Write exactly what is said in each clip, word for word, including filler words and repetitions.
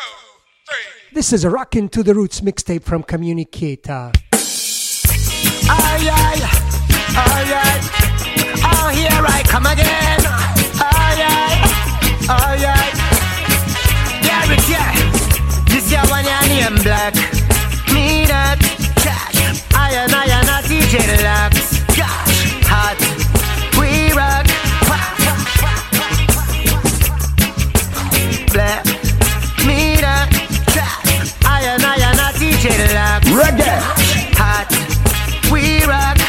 This is a Rockin' to the Roots mixtape from Communicator. Aye, aye, aye, aye. Oh, here I come again. Aye, aye, aye, aye. Yeah, it's yeah. This year one your name black. Me that cash. I and I and a D J Lux. Cash, hot. We rock. Black. Me that cash. I and I and a D J Lux. Reggae. Hot. We rock.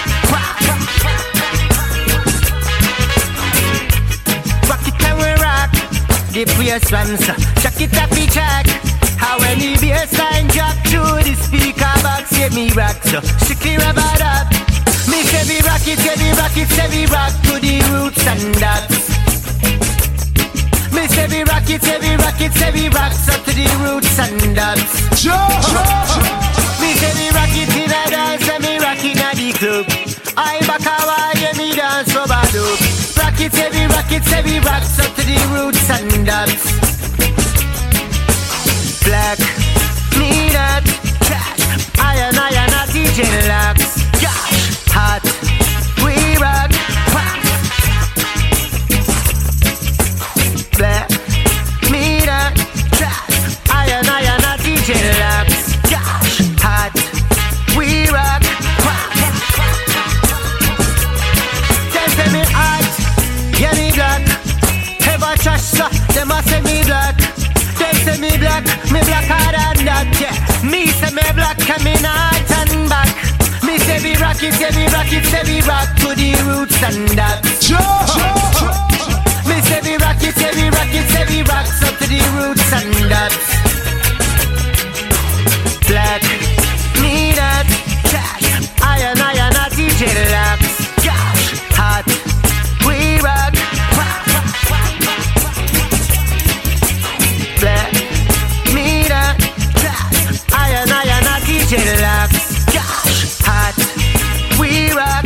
Rock it and we rock. The bass runs. Check it up, we check. How when the bassline drop through the speaker box, yeah, me rock so strictly rubber that. Me say we rock it, say we rock it, say we rock to the roots and dots. Me say we rock it, say we rock it, say we rock so to the roots and dots. Me say we rock it in a dance, and me rock it in the club. I back a while, yeah, me dance so bad up. Rock it, say we rock it, say we rock so to the roots and dots. Black, me that cash. I and I and a D J Lux. Gosh, hot. We rock. Black, me that cash. I and I and a D J Lux. Gosh, hot. We rock. They say me hot, yeah me black. Ever trash so, they must say me black. They say me black, me black harder than that, yeah. Me say me black and me not turn back. Me say we rock it, say we rock it, say we rock to the roots and that. Me say we rock it, say we rock it, say we rock so to the roots and that. Black, me that, cash. I and I and a D J Lux. Gosh, hot, we rock. Black, me that, cash. I and I and a D J Lux. Gosh, hot, we rock.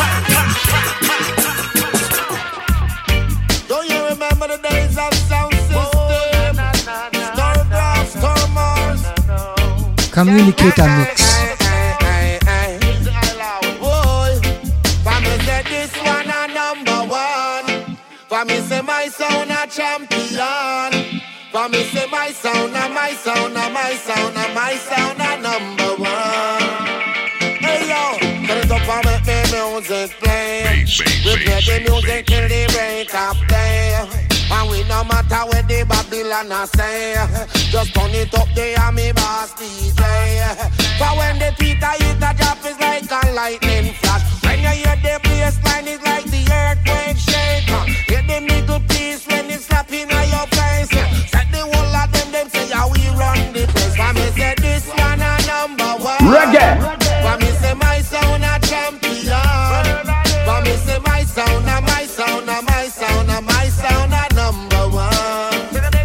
Don't you remember the days of sound system? Starcraft, Star Mars. Communicator mix. Boy, for me say this one a number one. For me say my sound a champion. For me say my sound a my sound a my sound a my sound a number one. Hey yo, turn it up and make me music play. We play the music till the break of day. And we no matter where the Babylon a say. Just turn it up there and me boss D J. For when the Peter hit the drop is like a lightning flash. When you hear the bass line it's like the earthquake shake. Hear the middle piece when it's slapping on your face. Set the whole of them, them say how we run the place. For me say this one a number one. Reggae. For me say my sound a champion. For me say my sound a my sound a my sound a my sound a number one.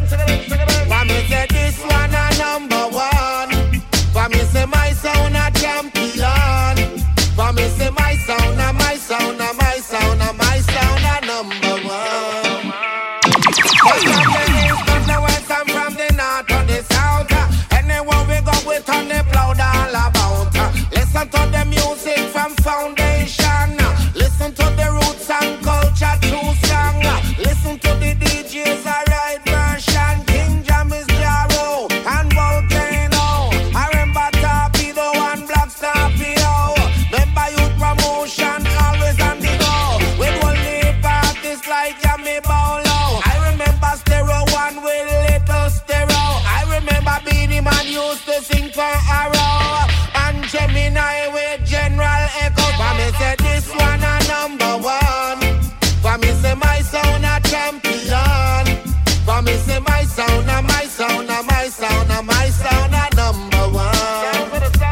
For me say this one a number one. For me say my sound a champion. For me say my sound a my sound a my sound a my sound a number one. From the east to the west and from the north to the south. Anywhere we go we turn the plow all about. Listen to the music from foundation. Listen to the roots and culture true song. Listen to the D Js a right version. King Jam is Jaro and Volcano. I remember Torpedo and Black Scorpio. Remember youth promotion always on the go. With only artists like Jamie Bolo. I remember Stereo One with Little Stereo. I remember Beanie Man used to sing for Arrow. And Gemini with General Echo. For me say this one a number one. For me say my sound a champion. For me say my sound a my sound a my sound a my sound a number one.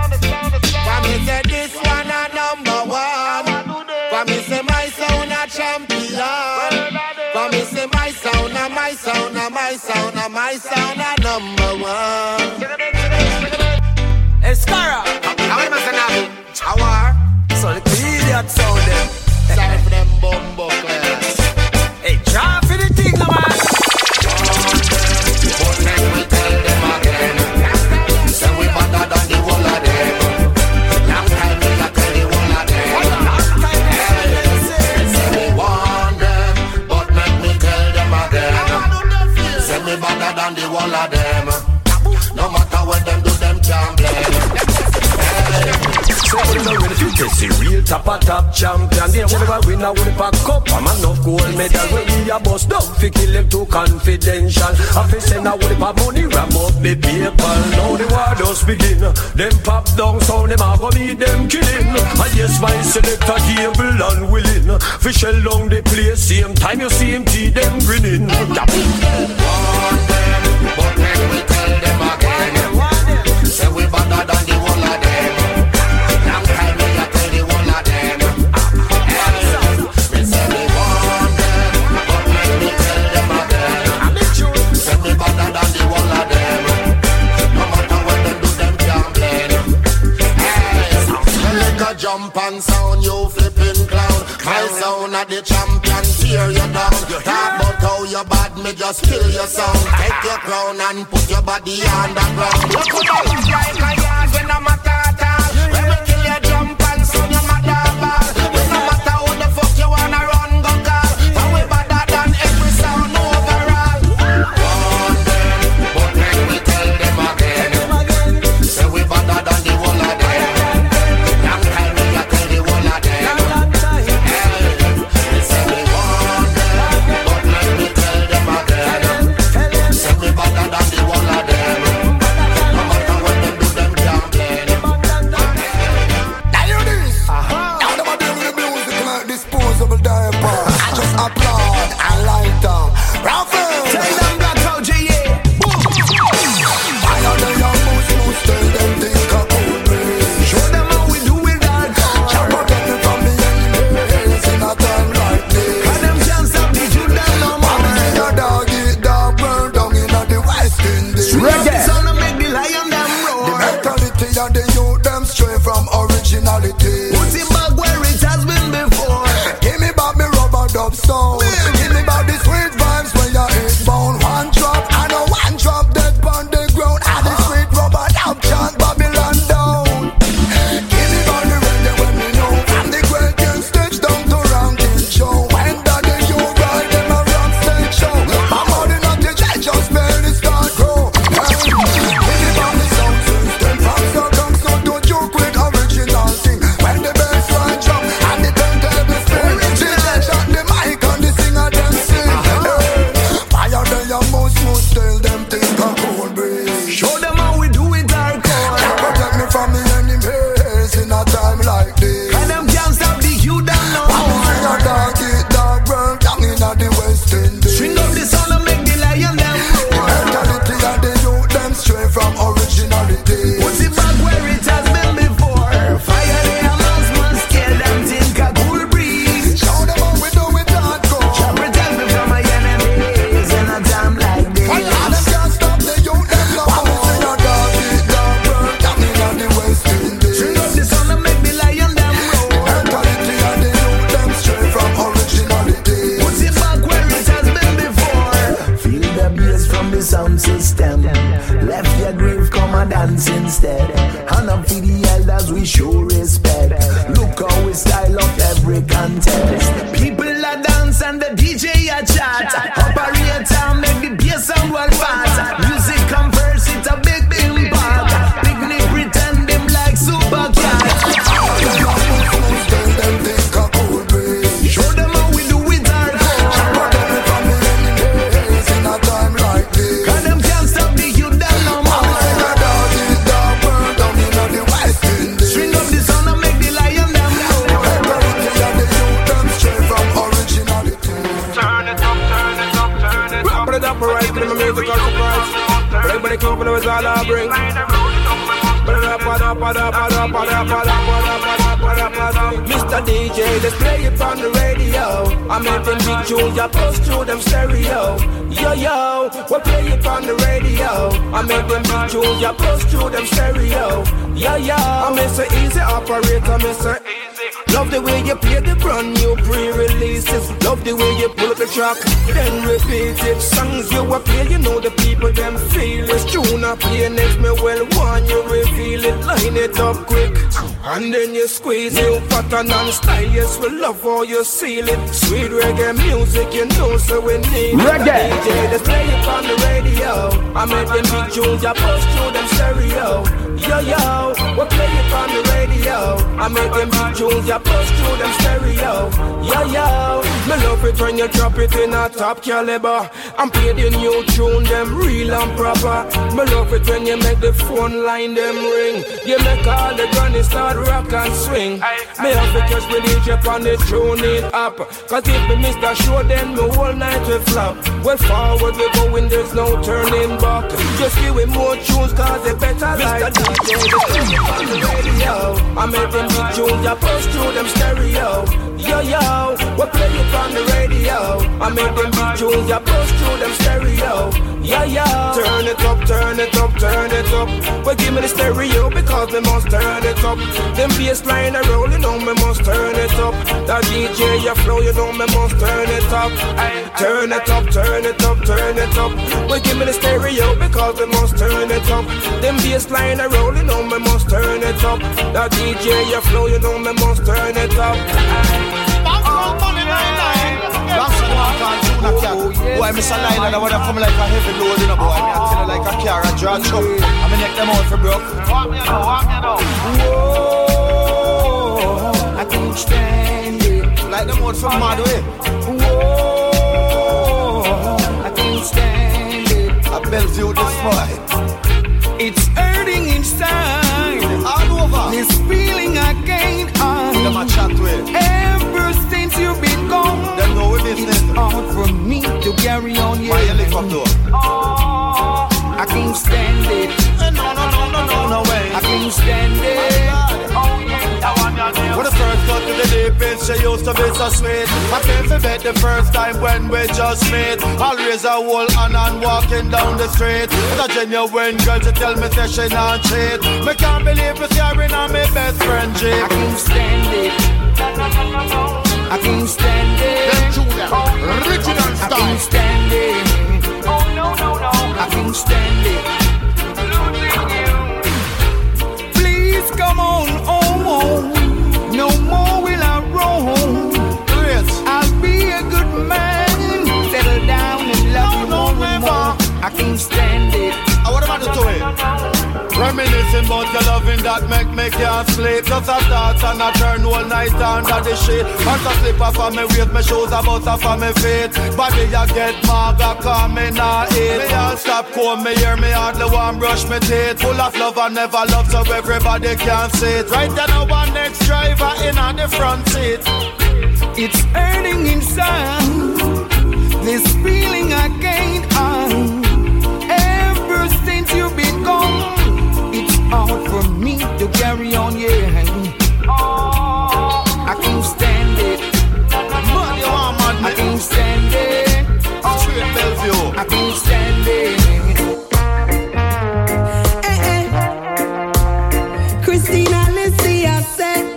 For me say this one a number one. For me say my sound a champion. For me say my sound a my sound a my sound a my sound a number one. Escara, I want to say now. so the idiot sound them. Sorry for them bumbo class. Hey, try for the thing, man. But then we tell them again. better than the whole of them. No matter what them do, them can't blame. So we're not ready to test the real top of top champion. They whatever win, I will pack up. I'm enough gold medal when we a bust down. Fi kill them too confidential. I fi send a will pop money, ram up the paper. Now the war just begin. Them pop down, so them a go meet them killing. And yes, my selector able and willing. Fi shell down the place, same time you see him see them grinning. Want them, but when we tell them again, say we better than the whole of them. Long time we a tell the whole of them. We say we want them, but when we tell them again, say we better than the whole of them. No matter what them do, them can't blame. When like a jump and sound, you flipping clown. My sound at the champion, tear you down. Talk about how you bad, me just kill your sound. Take your crown and put your body on the ground. You could have look like a yard when I'm a tata. When we kill your jump and sound, your mother ball. When no matter who the fuck you wanna run, go call. And we better than every sound overall. Want them, but when we tell them again, say we better than the whole of them. Long time we a tell the whole of them. Mister D J, let's play it on the radio. I'm making big tunes, I post through them stereo. Yo, yo, we'll play it on the radio. I'm making big tunes, I post through them stereo. Yo, yo, I'm Mister Easy Operator, Mister Easy. Love the way you play the brand new pre-releases. Love the way you pull up the track, then repeat it. Songs you a play, you know the people them feel it. Tune up play next, me well want you reveal it. Line it up quick, and then you squeeze it. New pattern and style, yes, we love how you seal it. Sweet reggae music, you know, so we need reggae. D J, just play it on the radio. I make them big tunes, I post through them stereo. Yo, yo, we play it on the radio. I make them big tunes, I post through them stereo. Yo, yo, me love it when you drop it in a top caliber and play the new tune, them real and proper. Me love it when you make the phone line them ring. You make all the granny start rock and swing. Me have to catch me D J on the tune it up. Cause if me miss the show, then the whole night will flop. Well forward we going, there's no turning back. Just give me more tunes cause they better like D J. They play it on the radio. I make them big tunes, I post through them stereo. Yo, yo, we play it on the radio. I make them big tunes, I post through them stereo. Yo, yo, turn it up, turn it up, turn it up. Well, give me the stereo because we must turn it up. Them bass line are rolling on, me must turn it up. That D J, your flow, you know me must turn it up. Turn it up, turn it up, turn it up. Well, give me the stereo because we must turn it up. Them bass line are rolling on, me must turn it up. That D J, your flow, you know me must turn it up. Boy, Mister Lyle, I wanna come like a heavy load in a boy. I tell you like a car and draw truck. I'm gonna neck them out for broke. Walk me out, walk me out. Whoa, I can't stand it. Like them out from mad way. Whoa, I can't stand it. I Bellevue this boy. It's hurting inside. All over. This feeling I can't hide. Them a chat with. Ever since you've been gone, them know what business. It's hard for me to carry on. Yeah. Why you lick up door? Oh, I can't stand it. No, no, no, no, no, no way. I can't stand it. Oh yeah, that one your name. When the first got to the deep end, she used to be so sweet. I can't forget the first time when we just met. Always a whole hand and walking down the street. It's a genuine girl to tell me that she not cheat. Me can't believe it's carrying on my best friend Jake. I can't stand it. I can't stand it. Original style. I can't stand it. Oh no no no. I can't stand it. Losing you. Please come on, oh, oh. No more will I roam. I'll be a good man. Settle down and love you more and more. I can't stand it. I what about the two? Reminiscing about your loving that make me can't sleep. Just a thoughts and I turn all night under the shade. Once I slip off of me waist, my shoes about off of my feet. Body I get maga, come me not eat. Me all stop comb me hear me hardly want brush me teeth. Full of love and never love so everybody can see it. Right now one next driver in on the front seat. It's hurting inside. This feeling I can't hide. Ever since you've been gone, it's hard for me to carry on, yeah. Oh, I can't stand it. Man, you are mad, man. I can't stand it. Straight Bellevue. I can't stand it. Hey, hey. Christina, let's see, I said.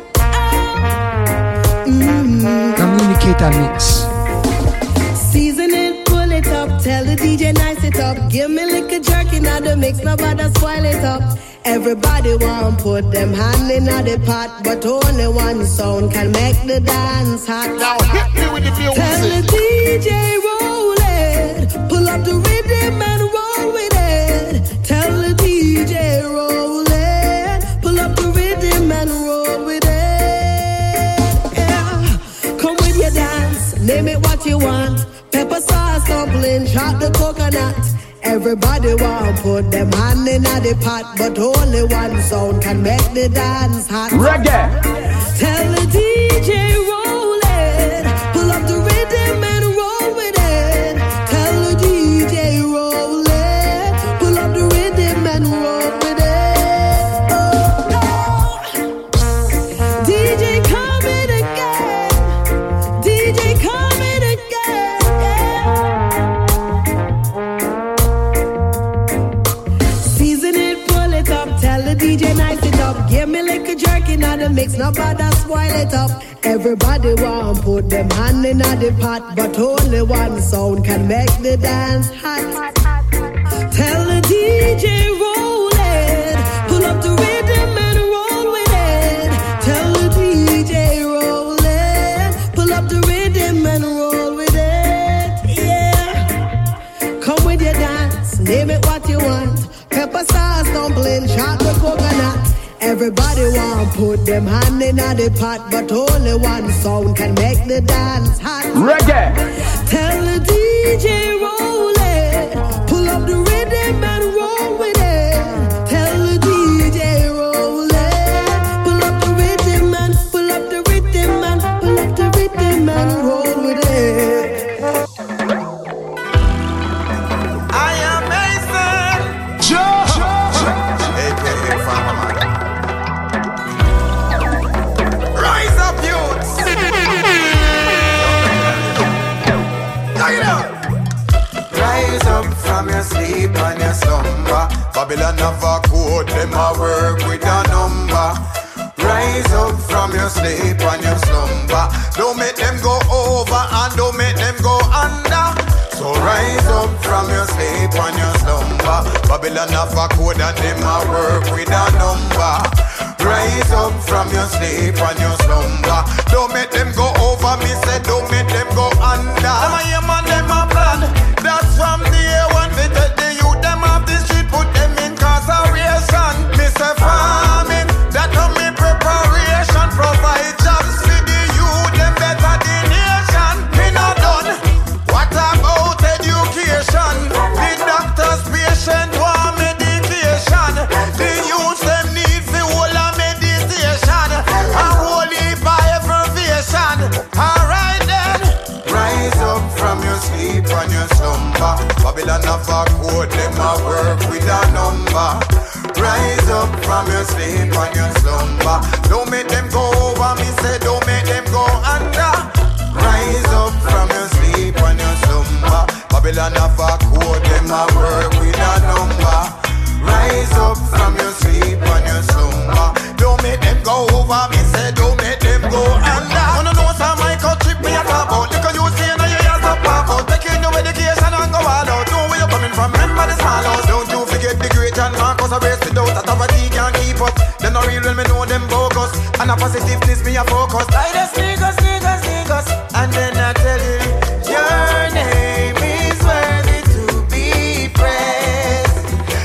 Mm-hmm. Communicator mix. Season it, pull it up. Tell the D J nice it up. Give me liquor jerky now the mix, nobody spoil it up. Everybody want put them hand in the pot, but only one sound can make the dance hot. Now hit me with the music. Tell the D J roll it, pull up the rhythm and roll with it. Tell the D J roll it, pull up the rhythm and roll with it. Yeah, come with your dance, name it what you want. Pepper sauce, dumpling, shot the coconut. Everybody want put them hand in the pot, but only one sound can make the dance hot. Reggae. Tell the D J roll it, pull up the rhythm and roll with it. Tell the D J roll it, pull up the rhythm and roll with it. Oh, oh. D J coming again, D J coming again. Yeah. Season it, pull it up, tell the D J nice it up. up. Give me like a jerky, now the mix, nobody spoil it up. Everybody want put them hand in the pot, but only one sound can make the dance hot. Tell the D J roll it, pull up the rhythm and roll with it. Tell the D J roll it, pull up the rhythm and roll with it. Yeah, come with your dance, name it what you want. Pepper sauce, dumpling, chocolate coconut. Everybody want put them hand in the pot, but only one sound can make the dance hot. Reggae. Tell the D J roll it, pull up the rhythm and roll with it. Tell the D J roll it, pull up the rhythm and pull up the rhythm and pull up the rhythm and roll with it. I am Mason, Joe, A K A Farmer Man. Rise up, youths. Knock it out. Rise up from your sleep and your slumber. Babylon have a code, them a work with a number. Rise up from your sleep and your slumber. Don't make them go over and don't make them go under. So rise up from your sleep and your slumber. Babylon have a code and them a work with a number. Rise up from your sleep and your slumber. Don't make them go over, me say don't make them go under. Them a aim and them a plan. That's from the year one they take the youth them off the street, put them in incarceration. Me say farming, that on me preparation. Provide jobs for the youth, them better the nation. Me not done. What about education? The doctors patient want medication. The youth them need the whole of meditation. A whole heap of abbreviation. Alright then. Rise up from your sleep and your slumber. Babylon have a code, them a work with a number. Rise up from your sleep and your slumber. Don't make them go over, me say don't make them go under. Rise up from your sleep and your slumber. Babylon have a code, them a work with a number. Rise up from your sleep and your slumber. Don't make them go over, me say don't make them go under. Wanna know some my country me a talk about? Because you see now you hear some pop out. Taking your education and go all out. Know where you coming from, remember the small house. Don't you forget the great John Marcus. I race without a poverty can't keep us. Them not real when me know them bogus. And a positiveness me a focus. I just sneakers, sneakers, sneakers. And then I tell you, your name is worthy to be praised.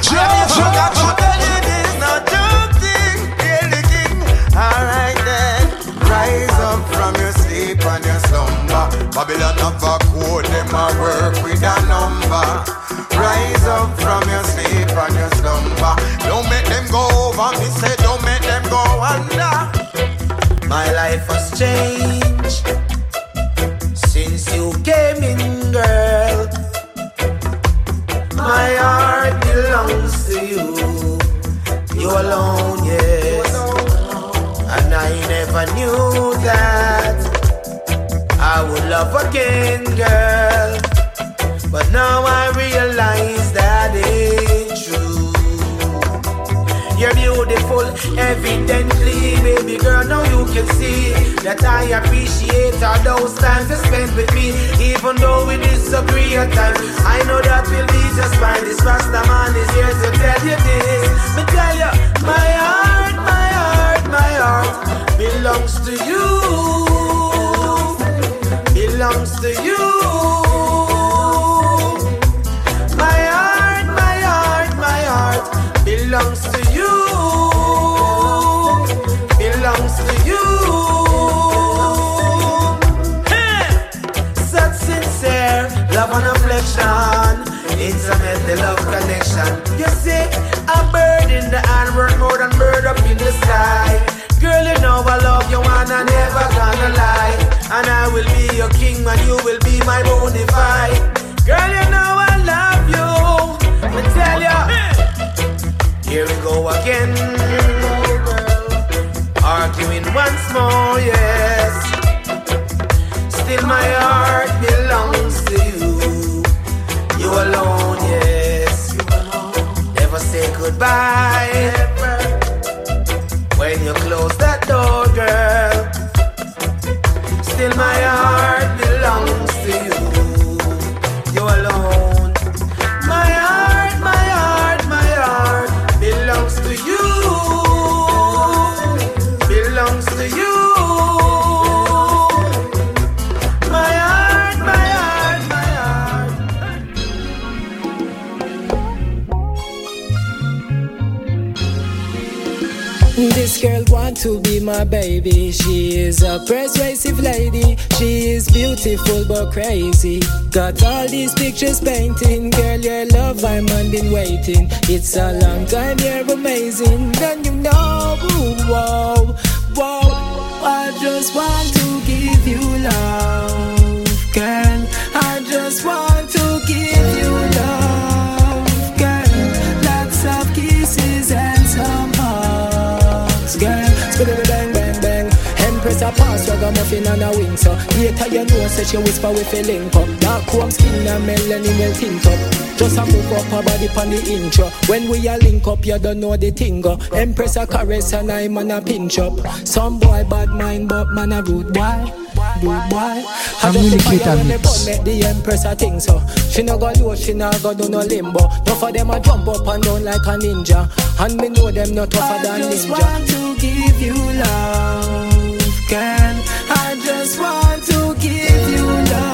I forgot to tell you this, not joking, really king. Alright then, rise up from your sleep and your slumber. Babylon have a code, them a work with a number. Rise up from your sleep and your slumber. Don't make them go over, me say don't make them go under. My life has changed since you came in, girl. My heart belongs to you. You alone, yes. And I never knew that I would love again, girl. But now I realize that it's true. You're beautiful, evidently, baby girl. Now you can see that I appreciate all those times you spent with me. Even though we disagree at times, I know that we'll be just fine. This Rasta man is here to tell you this. Me tell you, my heart, my heart, my heart belongs to you. Belongs to you. Belongs to you, belongs to you. Hey! Such sincere love and affection, intimate the love connection. You see, a bird in the hand worth more than bird up in the sky. Girl, you know I love you and I never gonna lie. And I will be your king and you will be my bona fide. Girl, you know I love you. Let me tell you. Here we go again, arguing once more, yes. Still my heart belongs to you. You alone, yes. Never say goodbye. when you close that door, girl. Still my heart belongs to you. You alone. My heart, my heart, my heart belongs to you. Belongs to you. My heart, my heart, my heart. This girl want to be my baby. She is a persuasive lady. She is beautiful but crazy. Got all these pictures painting. Girl, your love I'm on been waiting. It's a long time, you're amazing. Then you know, whoa, whoa. I just want to give you love, girl. I just want to give you love, girl. Lots of kisses and some hugs, girl. Spin bang, bang, bang. Empress a pass, ragamuffin and a wing. So later you know, say she whisper with a link up. Dark comb skin and melanin well tint up. Just a move up her body pon the intro. When we a link up, you don't know the thing go. Empress a caress and I man a pinch up. Some boy bad mind, but man a rude boy. Rude boy. I just the fire when they burn, make the Empress a thing so. She no go low, she no go do no limbo. Tough of them a jump up and down like a ninja. And me know them not tougher than ninja. I just want to give you love, girl. I just want to give you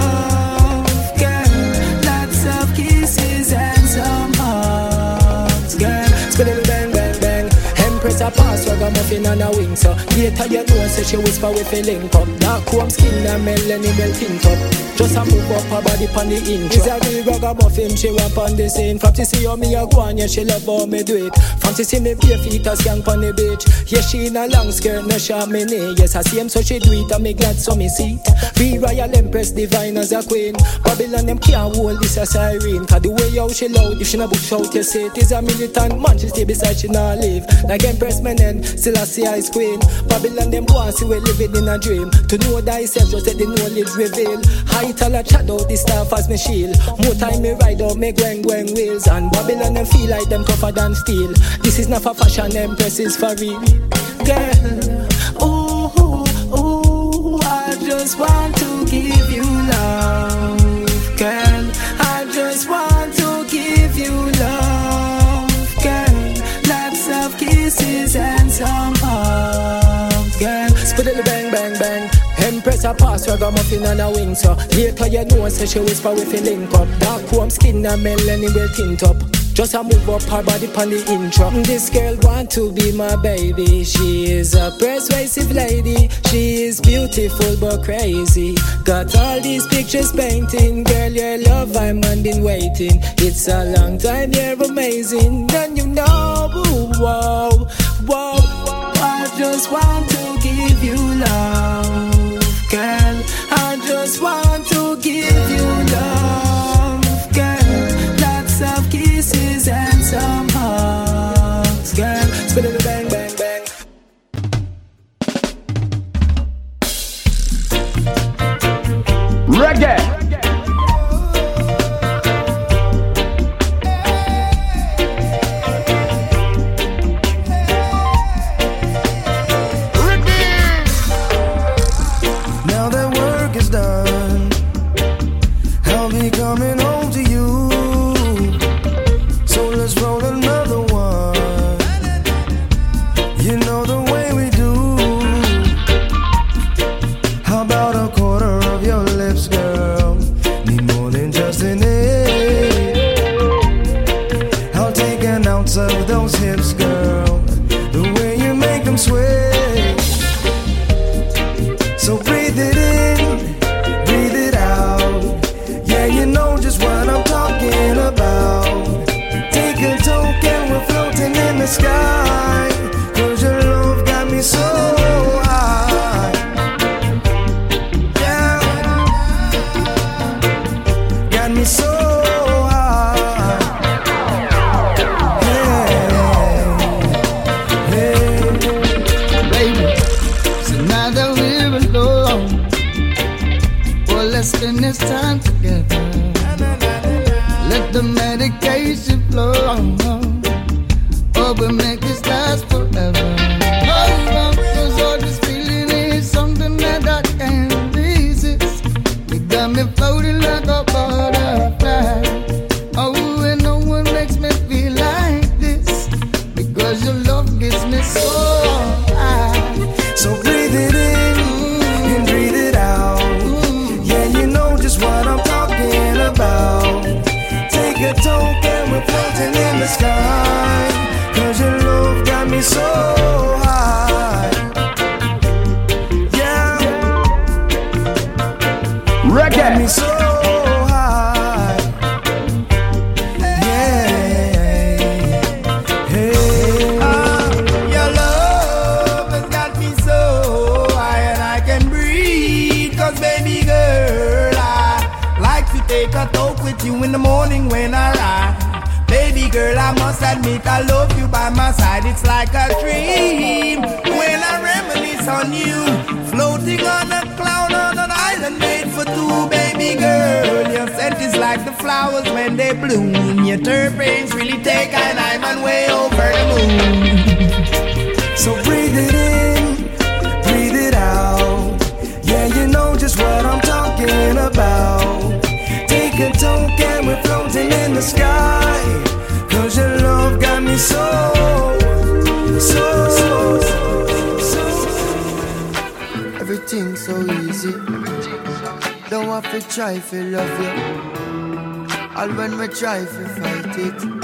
love, girl. Lots of kisses and some hugs, girl. Spin it bang, bang, bang. Empress a pass, ragamuffin and a wing. So later you know, say she whisper with a link up. Dark comb skin and melanin well tint up. Just a move up her body pon the intro. She's a real ragamuffin, she want on the scene. From to see how me a go on, yeah, she love how me do it. From to see me bare feet a skank pon the beach. Yeah, she in a long skirt, no short me knee. Yes, I see him so she do it and me glad so me see. Be royal empress, divine as a queen. Babylon them can't hold this a siren. Cause the way how she loud, if she no bush out, you say it is a militant man. She stay beside, she not live. Like Empress Menen, still I see ice queen. Babylon them go and see we living in a dream. To know thyself, just let the knowledge reveal. Height all a shadow, this staff as me shield. More time me ride out, me gwang gwang wheels. And Babylon them feel like them tougher than steel. This is not for fashion, Empress is for real. Girl, ooh, ooh, ooh, I just want to give you love, girl. I just want to give you love, girl. Lots of kisses and some hugs, girl. Spit it bang, bang, bang. Empress a pass, ragamuffin and a wing. So later you know, say she whisper with a link up. Dark comb skin and melanin well tint up. Just a move up her body pon the intro. This girl want to be my baby. She is a persuasive lady. She is beautiful but crazy. Got all these pictures painting. Girl, your love I'm on been waiting. It's a long time, you're amazing. Then you know, whoa, whoa. I just want to give you love, girl. I just want to give you love, girl. Lots of kisses and some hugs, girl. Spin it bang, bang, bang. Reggae. Now that work is done, I'll be coming home to you. So let's roll another one. You know the way we do. How about a quarter of your lips, girl? Need more than just an eight. I'll take an ounce of those hips, girl. The way you make them sway. So breathe it in, breathe it out. Yeah, you know just what I'm talking about. Take a toke and we're floating in the sky. Cause your love got me so high. Yeah, got me so high. Yeah. high, cause your love got me so high. Yeah, reggae got me so high. Yeah, hey. Ah, your love has got me so high and I can breathe. Cause baby girl, I like to take a talk with you in the morning when I ride. Baby girl, I must admit I love you by my side. It's like a dream when I reminisce on you, floating on a cloud on an island made for two. Baby girl, your scent is like the flowers when they bloom. Your terpenes really take an I'm on way over the moon. So breathe it in, breathe it out. Yeah, you know just what I'm talking about. Take a toke and we're floating in the sky, cause your love got me so, so, so, so. Everything's so easy. Don't have to try to love you. All when we try to fight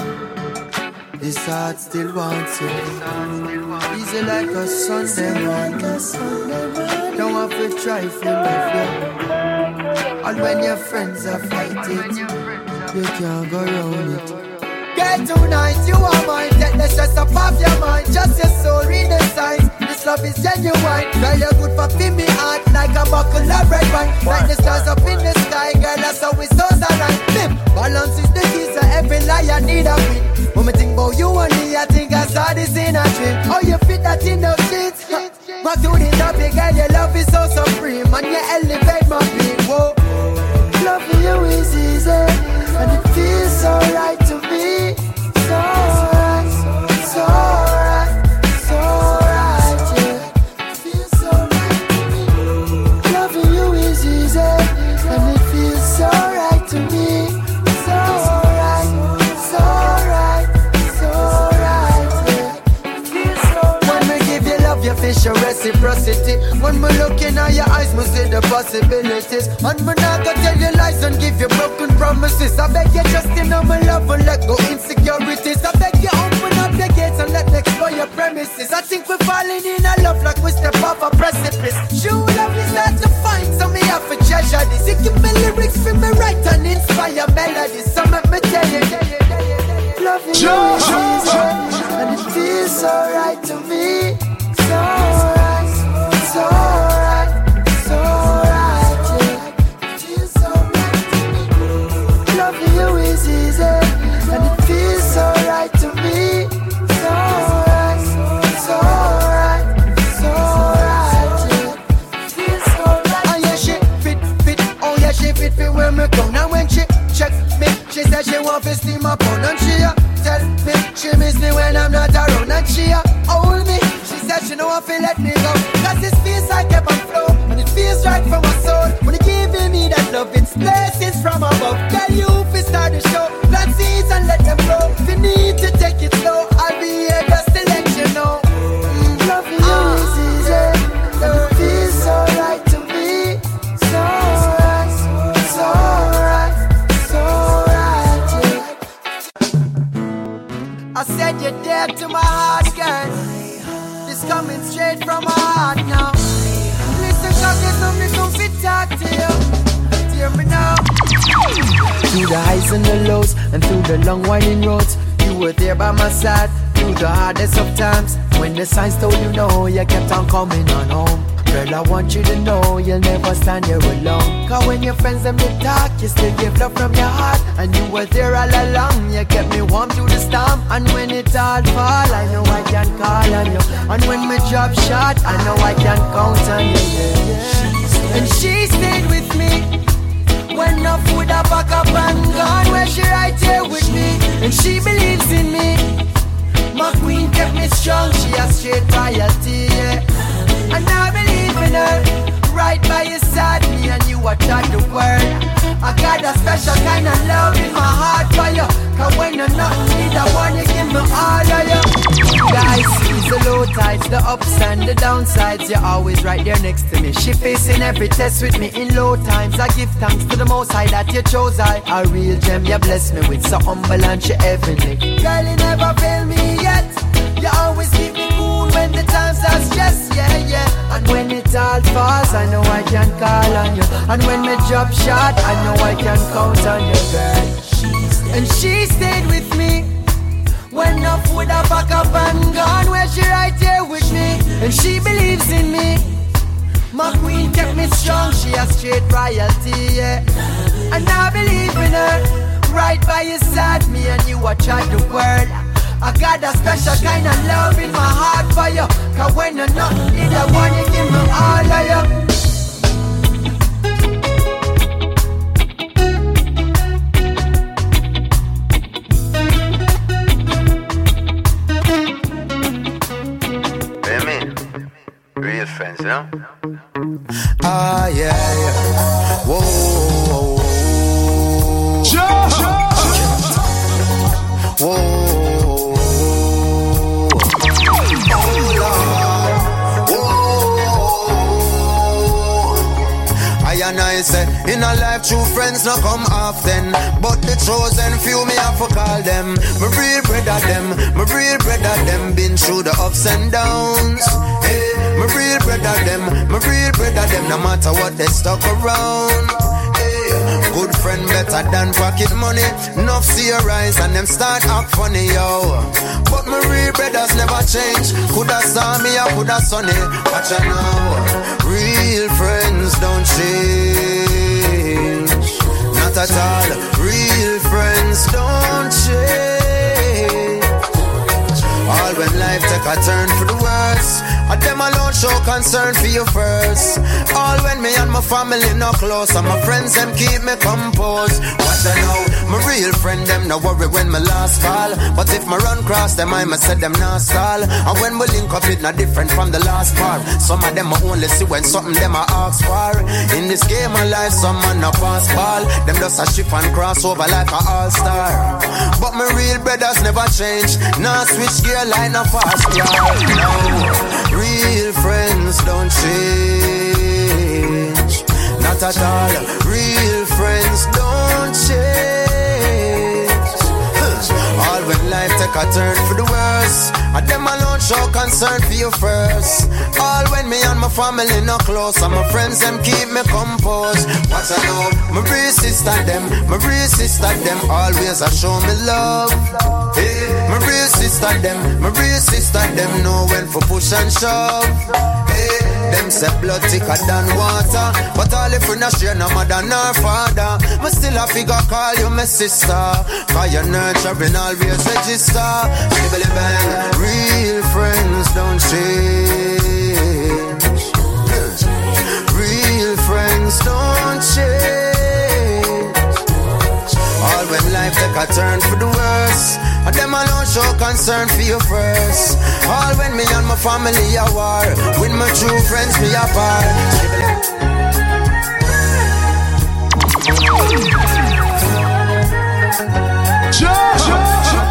it, this heart still wants you. Easy like a Sunday morning. Don't have to try to love you. All when your friends are fighting, you can't go around it. Girl, tonight you are mine. Take the stress up off your mind. Just your soul, read the signs. This love is genuine. Girl, you're good for feeling me heart like a buckle of red wine. Like the stars up in the sky, girl, that's how we so align. Bim, balance is the key, so every lie I need a win. When me think about you only, I think I saw this in a dream. Oh, you fit that in the sheets. Back to the topic, girl, your love is so supreme. And you elevate my beat, whoa. Loving you is easy, and it feels so right to me. So right, so right, so right, yeah. It feels so right to me. Loving you is easy, and it feels so right to me. So right, so right, so right, yeah. It feels so right. When we give you love, you feel your reciprocity. When we look in your eyes, we see the possibilities. And we not gonna tell you lies and give you broken promises. I beg you just in on my love and let go insecurities. I beg you open up the gates and let me explore your premises. I think we're falling in a love like we step off a precipice. True love is hard to find, so me have to treasure this. You give me lyrics for me right and inspire melodies. So let me tell you, loving you is easy, and it feels so right to me. So right, so right, so right, yeah. It feels so right to me. Loving you is easy, and it feels so right to me. So right, so right, so right, yeah. It feels so right. Oh yeah, she fit, fit, oh yeah, she fit, fit when me come. Now when she check me, she said she want to steam up on, and she uh, tell me she miss me when I'm not around, and she uh, hold me. Said she know I feel let me go. Cause this feels like kept on flow, and it feels right from my soul. When you're giving me that love, it's blessings from above. Tell you if it start the show, plant seeds and let them grow. If you need to take it slow, I'll be here just to let you know. mm, Loving you uh. is easy, and it feels so right to me. So right, so right, so right, yeah. I said you're dead to my heart, girl. Coming straight from my heart now. Listen, cause there's nothing to fit talk to you. Hear me now. Through the highs and the lows, and through the long winding roads, you were there by my side. Through the hardest of times, when the signs told you no, you kept on coming on home. Girl, I want you to know you'll never stand here alone. Cause when your friends them they talk, you still give love from your heart. And you were there all along, you kept me warm through the storm. And when it all fall, I know I can call on you. And when my job shot, I know I can count on you, yeah, yeah. And she stayed with me when no food I pack up and gone. Where she right here with me, and she believes in me. My queen kept me strong, she has straight royalty, yeah. And I believe in her, right by your side, me and you are taught the word. I got a special kind of love in my heart for you. Cause when you're nothing, need I want you give me all of you. Guys, seize the load, tides, the ups and the downsides. You're always right there next to me. She facing every test with me in low times. I give thanks to the Most High that you chose I. A real gem you bless me with, so humble and she heavenly. Girl, you never fail me yet. You always keep me cool when the times are stressed, yeah, yeah. And when it all falls, I know I can call on you. And when me drop shot, I know I can count on you, girl. And she stayed with me when enough would have pack up and gone. Where she right here with me, and she believes in me. My queen kept me strong, she has straight royalty, yeah. And I believe in her, right by your side, me and you are trying the world. I got a special kind of love in my heart for you. Cause when you're not either one, you give me all of you. Real friends, you know? Ah, yeah, yeah. Whoa, whoa, whoa. Sure, sure. Whoa. I and I say, in a life true friends not come often, but the chosen few me have to call them. My real brother them, my real brother them, been through the ups and downs. Hey, my real brother them, my real brother them, no matter what they stuck around. Hey, good friend better than pocket money. Enough see your eyes and them start act funny, yo. But my real brothers never change. Coulda saw me or coulda sunny. Watch out now. Real friends don't change. Not at all. Real friends don't change. All when life take a turn for the worse, and them alone show concern for you first. All when me and my family not close, and my friends them keep me composed. What I know, my real friend them no worry when my last fall. But if my run cross them, I must say them not stall. And when we link up it not different from the last part. Some of them I only see when something them I ask for. In this game of life, some man no pass ball. Them just a shift and cross over like a all-star. But my real brothers never change. Nah switch gear line a fast car. No, real friends don't change. Not at all. Real friends don't change. All when life take a turn for the worse, and them alone show concern for you first. All when me and my family not close, and my friends them keep me composed. What I know, my real sister them, my real sister them always a show me love. Hey, my real sister them, my real sister them know when for push and shove. Hey, them say blood thicker than water, but all if we not share no mother nor father, me still a figure call you my sister. Cause your nurturing always register. Shibbly bang, real friends don't change. Real friends don't change. All when life take a turn for the worse, and them alone show concern for you first. All when me and my family are war, with my true friends me apart. Sure, sure.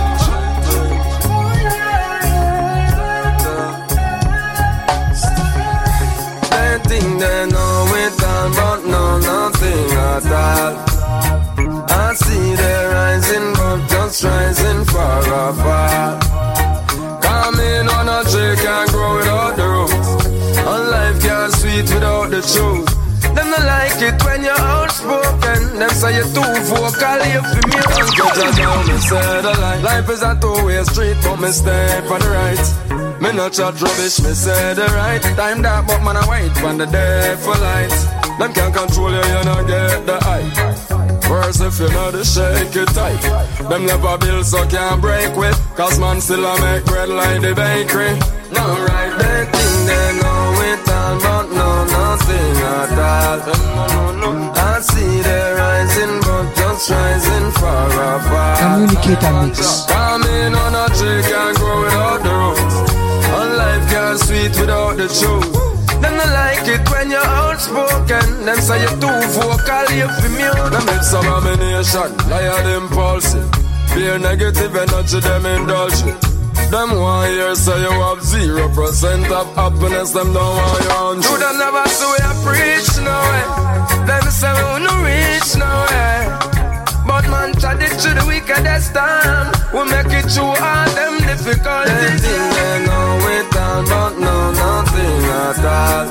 They think they know it all, but know nothing at all. I see them rising, but just rising far apart. Coming on a tree can't grow without the roots, and life can't sweet without the truth. Them not like it when you're outspoken. Them say you're too vocal, you feel me. And judge us down, me say the lie. Life is a two-way street, but me stay for the right. Me not chat rubbish, me say the right. Time that, but man I wait when the day for light. Them can't control you, you not get the hype. First if you know the shake it tight. Them never build so can't break with, cause man still a make bread like the bakery. No right, they think they know it all, but know nothing at all. I see they rising, but just rising far apart. Communicator mix. Coming on a tree can't grow without the roots, and life can't sweet without the truth. Them not like it when you're outspoken. Them say you're too vocal, you feel me. Them make some abomination, liar impulsive. Fear negative energy, them indulge it. Them want hear say you have zero percent of happiness. Them don't want you on. You don't never see we a preach no way. Them say we no reach no way. But man tried it to the wickedest time. We make it through all them difficulties. They think they know it all, but know nothing at all.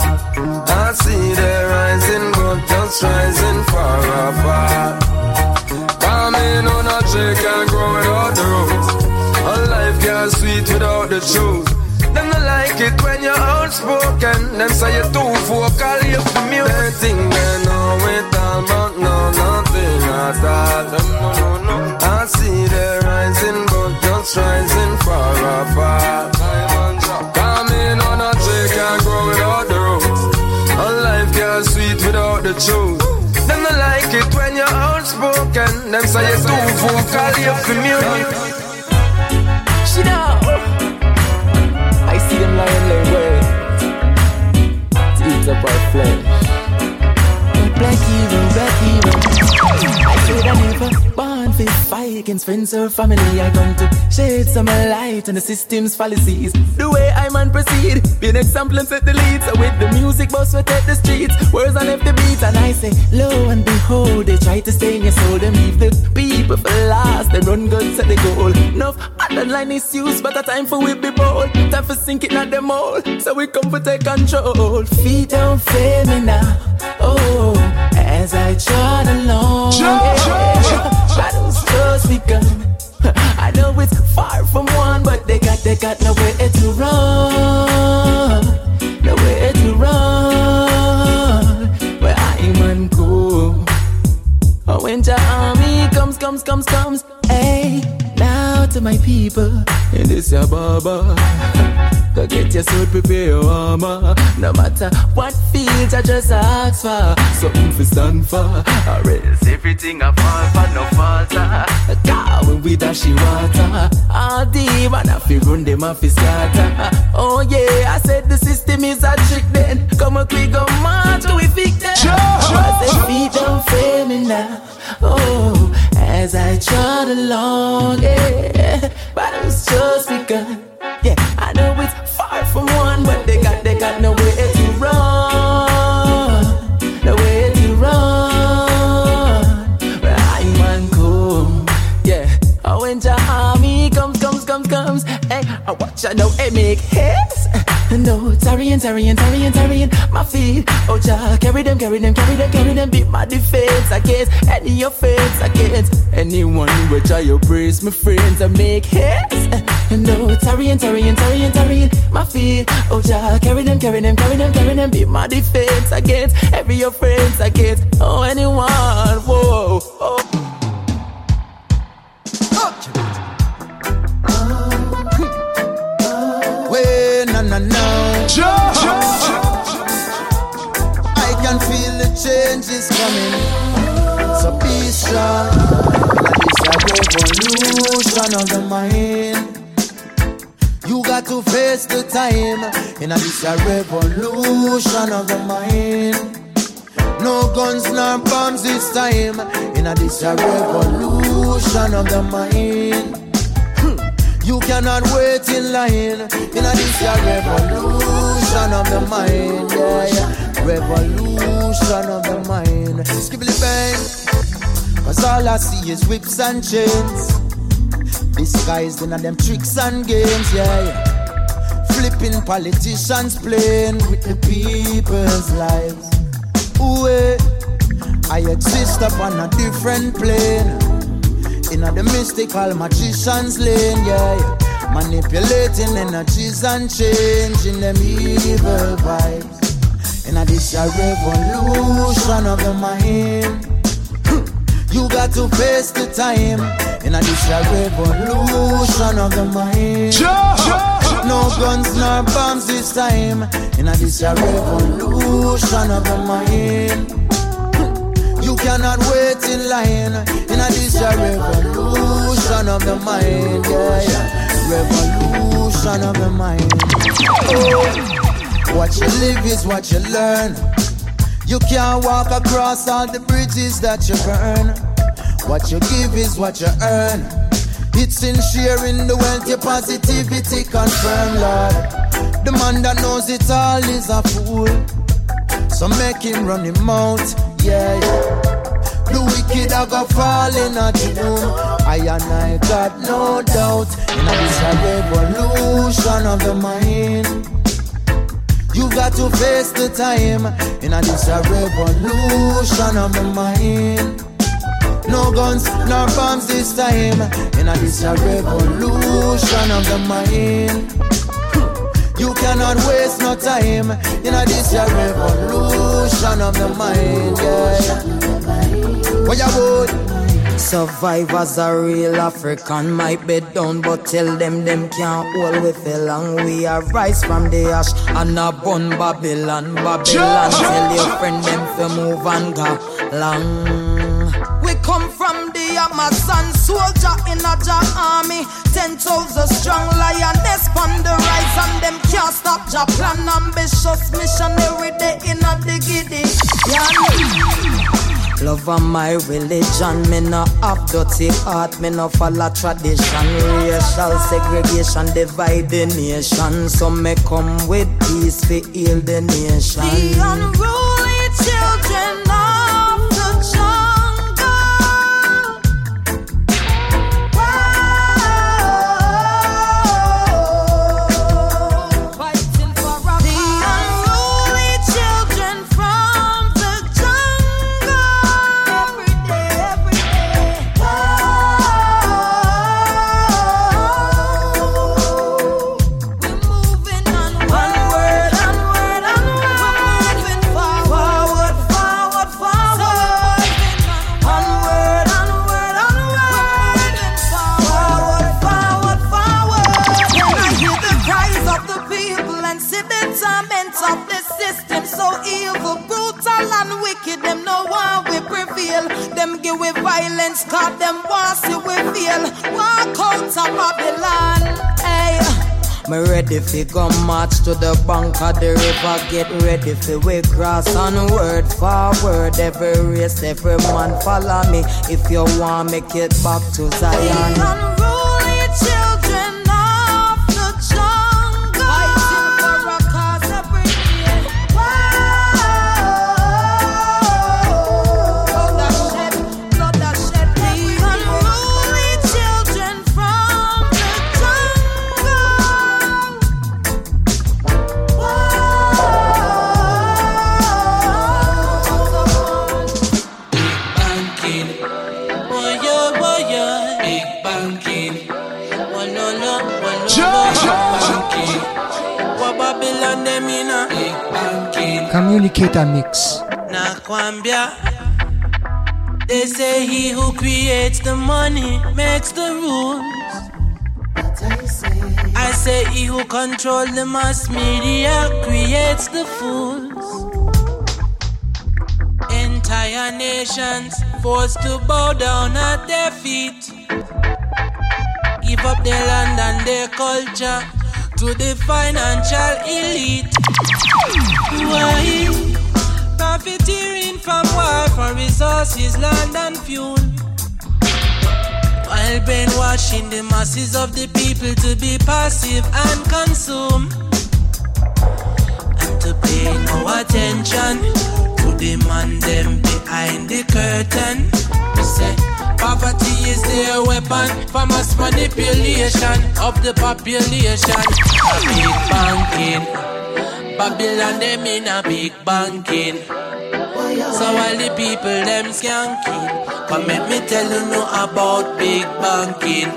I see they rising, but just rising far apart. Coming on a tree can't grow without the roots. A life can't sweet without the truth. Them don't like it when you're outspoken. Them say you're too vocal, you for music. They think they know it all, but know nothing at all. No, no, no. I see they rising, but just rising far apart. Coming on a tree can't grow without the roots. A life can't sweet without the truth. Them don't like it when you're outspoken. Them say you're too vocal, you for music. She know. I see them lying their way to eat up our flesh. Black hero, black hero. I said I never born to fight against friends or family. I come to shed some light on the system's fallacies. The way I man proceed, be an example and set the lead. So with the music bus we take the streets. Words I left the beats and I say, lo and behold, they try to stay in your soul. Them leave the people for last. They run guns at the goal. Enough underline issues, but a time for we be bold. Time for sinking at them all. So we come for take control. Feet don't fail me now. Oh, as I trot along, yeah, battles just begun. I know it's far from one, but they got, they got nowhere to run, nowhere to run. Where I man go, oh, when your army comes, comes, comes, comes. Hey, now to my people, in this ya baba. Go get your suit, prepare your armor. No matter what field I just ask for, something for stand for. Or else everything I fall for, no falter. God, when we dash water, all the man have to run them off his scatter. Oh yeah, I said the system is a trick then. Come on quick, go march, go we fix them. I said feet don't fail me now. Oh, as I trot along, yeah, battles just begun. Yeah, I know it's far from one, but they got, they got nowhere to run, nowhere to run. Where I man go, yeah. Oh, when your army comes, comes, comes, comes, hey, I watch I know it make hits. No, tarrying, tarrying, tarrying, tarrying, my feet. Oh, Jah, carry them, carry them, carry them, carry them. Beat my defense against any offense against anyone who try your praise, my friends. I make hits. No, tarrying, tarrying, tarrying, tarrying, my feet. Oh, Jah, carry them, carry them, carry them, carry them. Beat my defense against every offense against oh anyone. Whoa, oh. No, no, no. I can feel the change is coming. So be strong. It's a revolution of the mind. You got to face the time. And it's a revolution of the mind. No guns, no bombs this time. And it's a revolution of the mind. You cannot wait in line. In a this a revolution of the mind, yeah, yeah. Revolution of the mind. Skibbly bang. Cause all I see is whips and chains, disguised in them tricks and games, yeah, yeah. Flipping politicians playing with the people's lives. Ooh, eh. I exist upon a different plane. In the mystical magician's lane, yeah, yeah. Manipulating energies and changing them evil vibes. And this a revolution of the mind. You got to face the time. And this a revolution of the mind. No guns, no bombs this time. And this a revolution of the mind. You cannot wait in line. In a this a revolution of the mind, yeah, yeah. Revolution of the mind. Oh, what you live is what you learn. You can't walk across all the bridges that you burn. What you give is what you earn. It's in sharing the wealth, your positivity confirm, Lord. The man that knows it all is a fool, so make him run him out, yeah, yeah. The wicked are gonna fall in a doom. I and I got no doubt in this revolution of the mind. You got to face the time in this revolution of the mind. No guns, no bombs this time in this revolution of the mind. You cannot waste no time in this revolution of the mind, yeah. What you would? Survivors are real African, might be down, but tell them them can't hold with the long. We are rise from the ash and a bun Babylon, Babylon. Tell your friend them to move and go long. We come from the Amazon, soldier in a Jah army. Ten thousand strong lioness on the rise, and them can't stop Jah plan. Ambitious missionary they in a diggity. Yeah. Love of my religion, me no have dirty heart, me no follow tradition. Racial segregation divide the nation, so me come with peace to heal the nation. The unruly children of the jungle, whoa, fighting for a the unruly children from the jungle. Of the system so evil, brutal and wicked, them no one we prevail. Them give we violence, cause them want see we fail. Walk out of Babylon, hey. Me ready fi go march to the bank of the river. Get ready fi we cross onward, forward. Every race, every man follow me. If you want make it back to Zion. The unruly children of the jungle, fighting for a cause every day. Blood that shed, blood that shed. The unruly children from the jungle. Banking, boy, yo, boy, yo. Big banking, one no no, one no no. Banking, what Babylon them in a big banking. Communicator mix. Nakwambia, they say he who creates the money makes the rules. I say he who controls the mass media creates the fools. Entire nations forced to bow down at their feet, give up their land and their culture to the financial elite. Why? Profiteering from war for resources, land and fuel, while brainwashing the masses of the people to be passive and consume, and to pay no attention to the man them behind the curtain. We say poverty is their weapon for mass manipulation of the population. A big banking, Babylon them in a big banking. So all the people them skanking, come let me tell you know about big banking.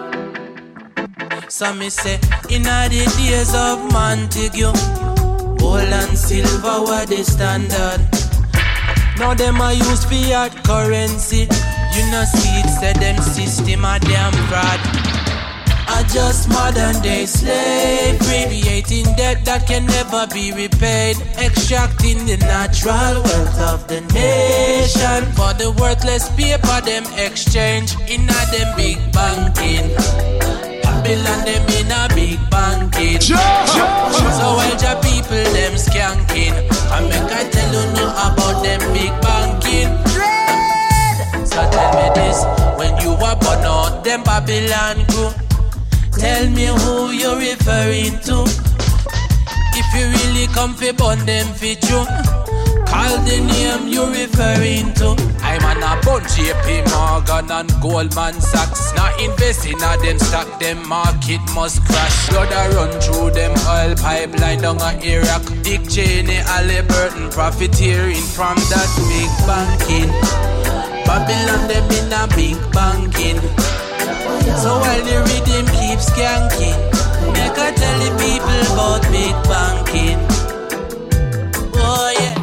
So me say, in all the days of Montague, gold and silver were the standard. Now them a use fiat currency. You know see it say them system a damn fraud. A just modern day slavery, creating debt that can never be repaid, extracting the natural wealth of the nation for the worthless paper them exchange in a them big banking. Babylon them in a big banking. So while your people them skanking, I make I tell you know about them big banking. So tell me this, when you were born out them Babylon crew. Tell me who you're referring to. If you really come fi bun them fi true, call the name you're referring to. I'm on a bunch J P Morgan and Goldman Sachs. Now invest in a them stock, them market must crash. Blood a run through them oil pipeline down a Iraq. Dick Cheney, Halliburton profiteering from that big banking. Babylon them in a big banking. So while the rhythm keeps skanking, make I tell the people about big banking. Oh yeah.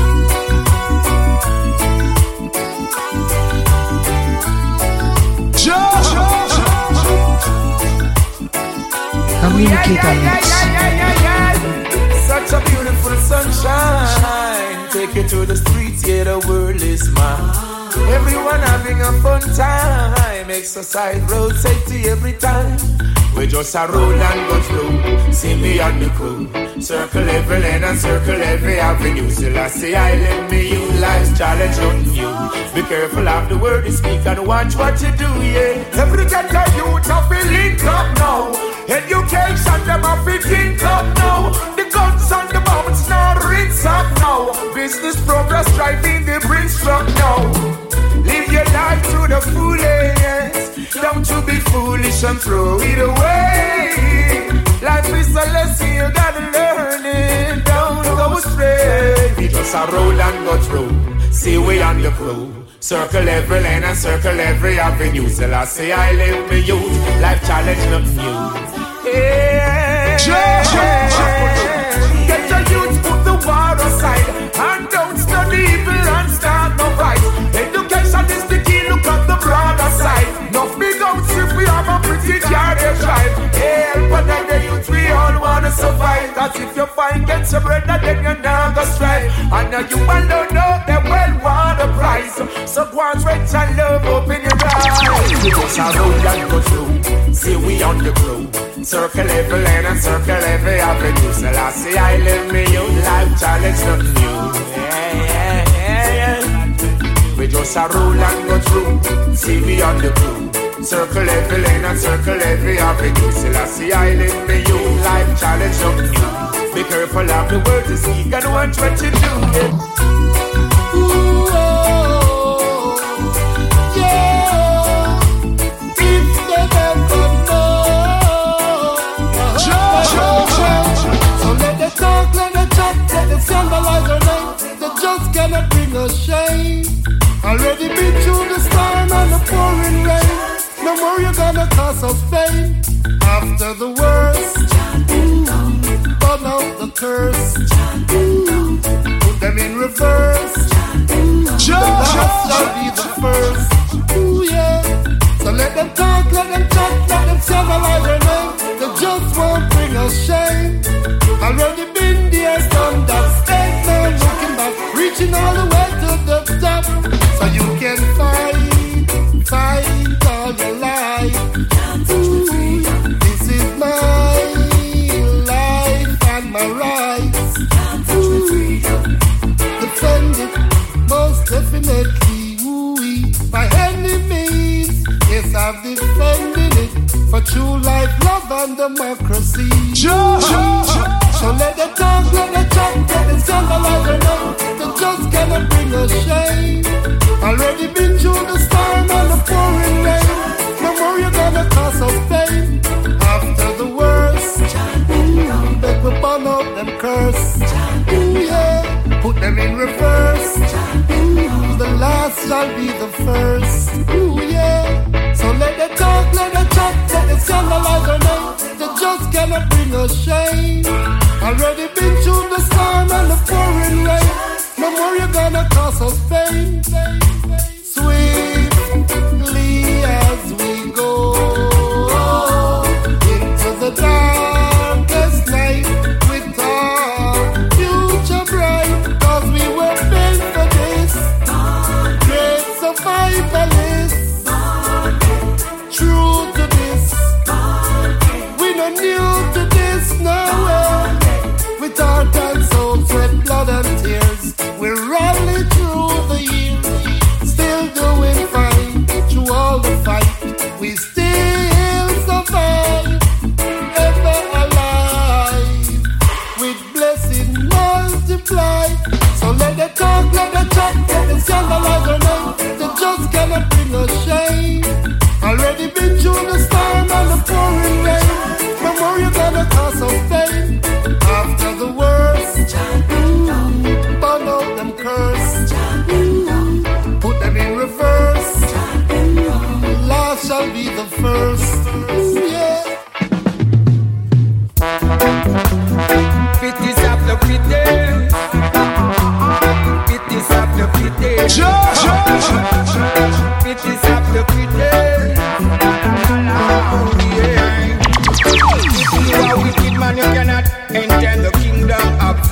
Communicator mix. Such a beautiful sunshine. Take you to the streets, yeah, the world is mine. Everyone having a fun time. Exercise, road safety every time. We just a roll and go through. See me on the crew. Circle every lane and circle every avenue. Still I say I let me you. Life's challenge on you. Be careful of the word you speak and watch what you do, yeah. Every ghetto youth have been linked up now. Education them have been linked up now. The guns and the bombs now rinse up now. Business progress driving the bridge truck now. Live your life to the fullest. Don't you be foolish and throw it away. Life is a lesson you gotta learn it. Don't go astray. We just a roll and go through. See we on the crew. Circle every lane and circle every avenue. Till I say I live me youth. Life challenge not new. Yeah. Get your youth, put the war aside. And don't study evil and start no fight. Education is the key, look at the broader side. No big outs if we have a pretty car they drive. Hey, but then the youth we all wanna survive. Cause if you find get your brother then you never strive. And now you all don't know they well want a prize. So go on stretch and love open your eyes. We just a road and go through. See we on the crew. Circle every lane and circle every avenue. So I say I live me your life challenge not new. Yeah, yeah, yeah, yeah. We just a roll and go through. See me on the crew. Circle every lane and circle every avenue. Still I see I live me you life challenge up new. Be careful of the words you speak and watch what you do. Yeah. Ooh, oh, yeah. If they never know. So let the talk, let the chat, let the symbolize our name. They just cannot bring us shame. Already been through the storm and the pouring rain. No more you're gonna cause us pain. After the worst, ooh, burn out the curse. Ooh, put them in reverse. Ooh, the last shall be the first. Ooh, yeah. So let them talk, let them chat, let them symbolize their name. They just won't bring us shame. Already been there, done that. Ain't no looking back, reaching all the way to the top. So you can fight, fight all your life. Ooh, this is my life and my rights. Ooh, defend it most definitely. Ooh, by any means, yes, I've defended it for true life, love and democracy. Sure, sure, sure. So let the talk, let the chat, let the symbolize our name. They just cannot bring us shame. Already been through the storm and the pouring rain. No more you're gonna cause us pain. After the worst, ooh, make we burn out them curse. Ooh, yeah, put them in reverse. Ooh, the last shall be the first. Ooh, yeah. So let the talk, let the chat, let the symbolize our name. They just cannot bring us shame. Already been through the storm and the pouring rain. No more you're gonna cause us pain. Swiftly as we go into the darkest night with our future bright. Cause we were built for this. Great survivalists. True to this. We not new to this, no way. With our time, soul, sweat, blood and tears, we rally through the years. Still doing fine through all the fight.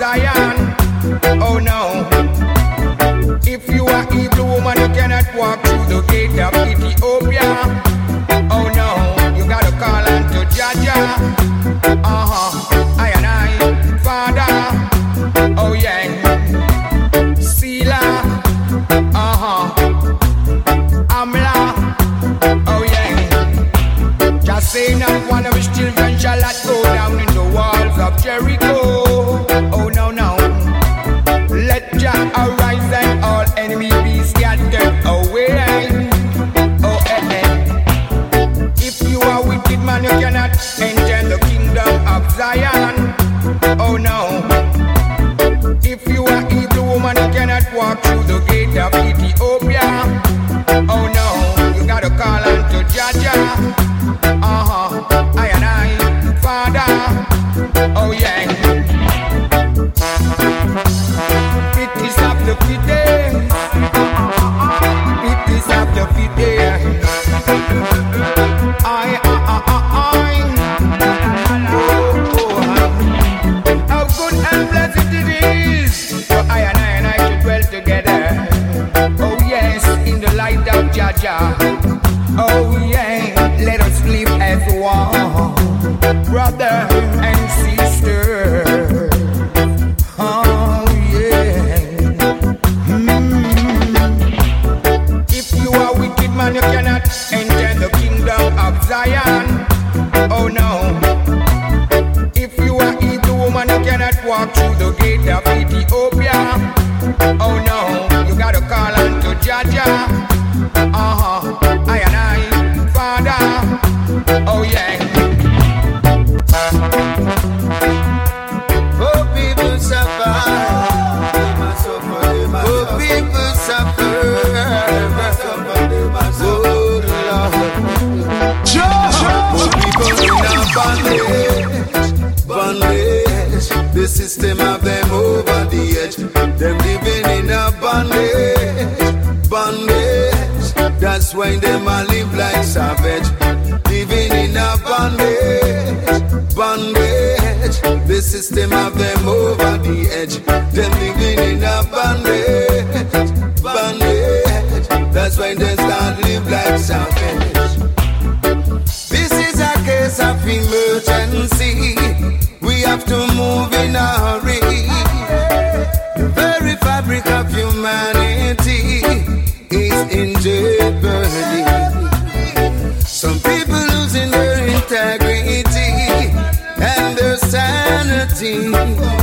Zion. Oh no. If you are evil woman, you cannot walk through the gate of Ethiopia. Oh no, you gotta call unto Jaja. Uh-huh, I and I, Father. Oh yeah, Sila. Uh-huh, Amla. Oh yeah. Just say not one of his children shall not go down in the walls of Jericho. Oh no, no. Let Jah arise and all enemies be scattered away. Oh eh eh. If you are wicked man, you cannot enter the kingdom of Zion. Oh no. If you are evil woman, you cannot walk through the gate of Ethiopia. Oh no. You gotta call unto Jaja. Uh-huh, I and I, Father. Oh yeah. It is of the fitting. It is of the fitting. I, I, I, I, oh, oh, how good and blessed it is for I and I and I to dwell together. Oh yes, in the light of Jaja. Oh yeah, let us live as one, brother and sister. Oh yeah. Mm. If you are wicked man, you cannot enter the kingdom of Zion. Oh no. If you are evil woman, you cannot walk through the gate of Ethiopia. Oh no, you gotta call unto Jaja. Uh-huh, I and I, Father. Oh yeah. Oh, people suffer. Oh, people suffer. Oh, Lord. Oh, people in a bondage, bondage. The system of them over the edge. Them living in a bondage, bondage. That's why them a live like savage. Living in a bondage, bondage. The system of them over the edge. Them living in a bondage, bondage. That's why they start live like savage. This is a case of emergency. We have to move in a hurry. The very fabric of humanity is in jeopardy. Some people losing their integrity and their sanity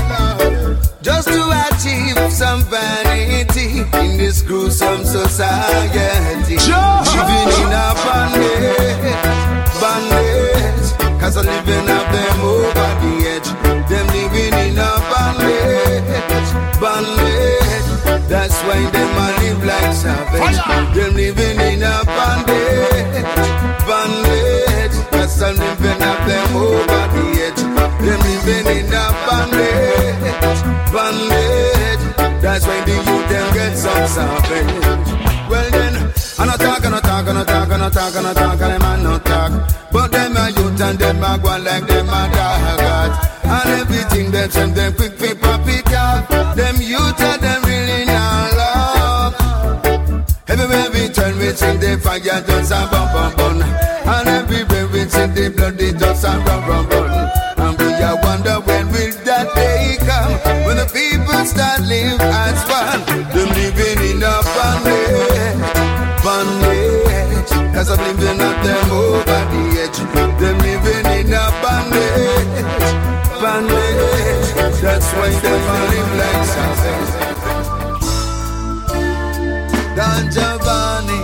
just to achieve some vanity in this gruesome society. Living in a bondage, bondage, cause I'm living up them over the edge. Them living in a bondage, bondage. That's why them a live like savage. Them living in a bondage, bondage. Cause I'm living up them over the edge. Them living in a bondage, bondage. That's why the youth them get some savage. Well then, I'm not talk, I'm not talk, I'm not talk, I'm not talk, I'm not talk, and them a not talk. But them a youth and them a go like them a dog. And everything them send them quick fi pop it up. Them youth and them really not love. Everywhere we turn we see the fire just a bum bum bum. And everywhere we see the blood it just a run run run. And we a wonder when will that day come, when the people start live as one. Them living in a bondage, bondage. Cause I'm living up them over the edge. Them living in a bondage, bondage. That's why them a live like savage. Don Giovanni,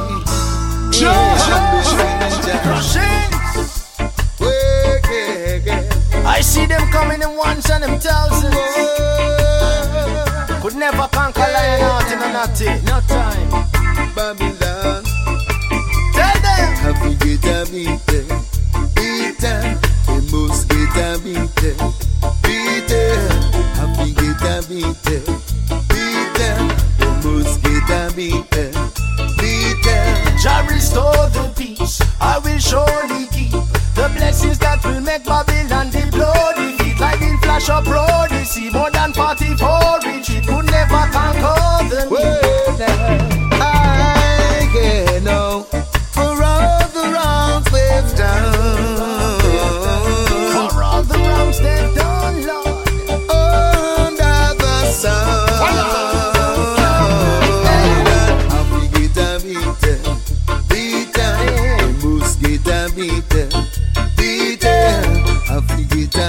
I see them coming in ones and them thousands. Could never conquer lion out in a natty. No time. Babylon. Tell them. Have we get a beaten, beaten. They must get a beaten, beaten. Have we get a beaten, beaten. They must get a beaten, beaten. Jah restore the peace. I will surely keep the blessings that will make Babylon the bloody feet. Like in flash abroad, you see more than forty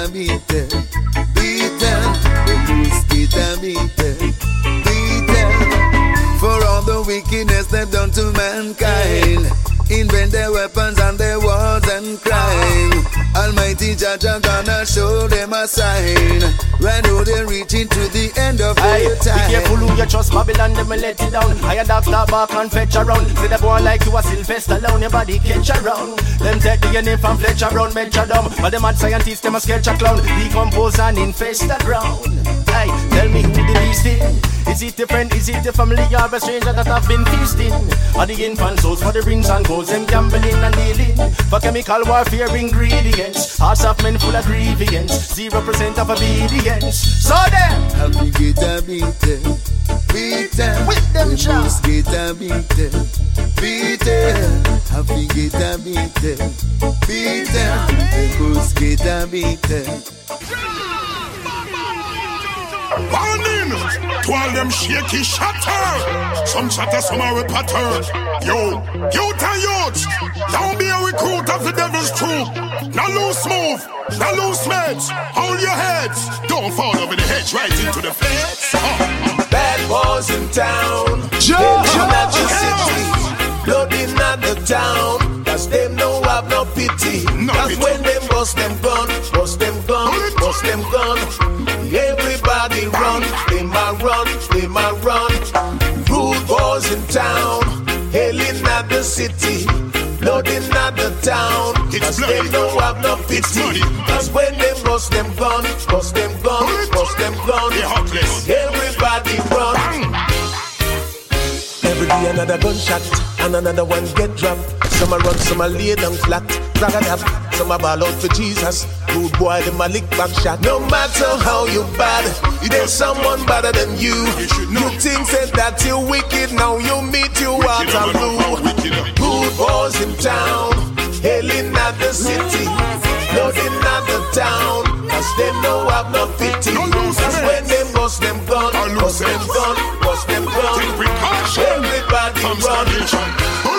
and beaten, beaten. The loose get and beaten, beaten. For all the wickedness they've done to mankind, invent their weapons and their wars and crime. Almighty Jah Jah gonna show them a sign. Right now they're reaching to the end of their time. Be careful who you trust, Babylon, them will let it down. I a doctor back and fetch around. See the boy like you a Sylvester alone, your body catch around. Them take the name from Fletcher around, Metcha down. But the mad scientists, them a sketch a clown. Decompose and infest the ground. Hey, tell me who the beast is. Is it a friend, is it a family, or a stranger that have been feasting? Are the infant souls for the rings and goals, them gambling and dealing for chemical warfare ingredients. Hearts of men full of grievance, zero percent of obedience. So then, have we get a beaten, beaten. With them just get a beaten, beaten. Have we get a beaten, beaten. The goose get a beaten. Warning! To all them shaky shatter. Some shatter, some are a pattern. Yo, youth and youths, don't be a recruit of the devil's troop. Now loose move, now loose mates. Hold your heads, don't fall over the hedge right into the fence. Uh. Bad boys in town, in at the city, blood in at the town. Cause them no have no pity. No Cause pity. When them bust them gun, bust them gun, bust them gun. Everybody run, they might run, they might run. Rude boys in town, hell in at the city, blood in at the town. Cause they don't have no pity. Cause when they bust them gun, bust them gun, bust them gun. Everybody run. Bang. Every day another gunshot, and another one get dropped. Some a run, some a lay down flat. Raggadab, some a ball out for Jesus. Rude boy, them a lick back shot. No matter how you bad, there's someone better than you. You think said that you're wicked, now you meet you out of blue. Rude boys in town, hell in at the city, blood in at the town. Cause them no have no pity. Cause when they bust them gun, bust them gun, bust them gun. Everybody run.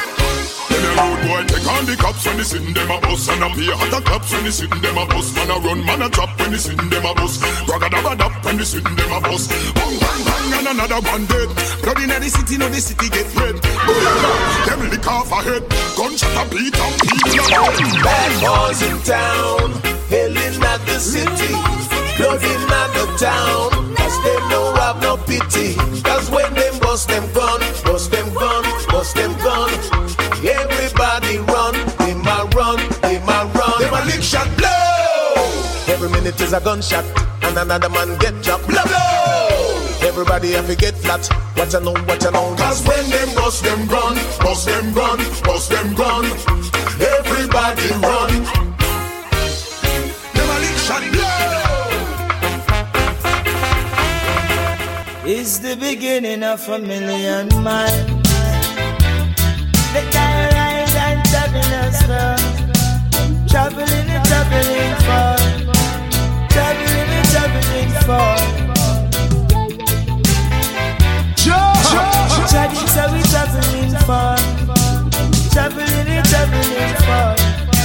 Rude boy take on the cops when they send them a bus. And a pay hotter cops when they send them a bus. Man a run, man a drop when they send them a bus. Raggadabadab when they send them a bus. Bang, bang, bang and another one dead. Blood in the city, now the city get red. Them lick off a head. Gunshot a beat and people a dead. Bad boys in town, hell in at the city, blood in at the town. Cause they no have no pity. Cause when them bust them gun, bust them gun, bust them gun. Everybody run, they might run, they might run. They might lick shot blow. Every minute is a gunshot, and another man get dropped. Blow, blow. Everybody have to get flat. What you know, what you know. Cause when them bust them gun, bust them gun, bust them gun. Everybody run. They might lick shot blow. It's the beginning of a million miles. The guy rise and traveling us far, traveling and traveling far, traveling and traveling far. Traveling, so we traveling far, traveling and traveling far.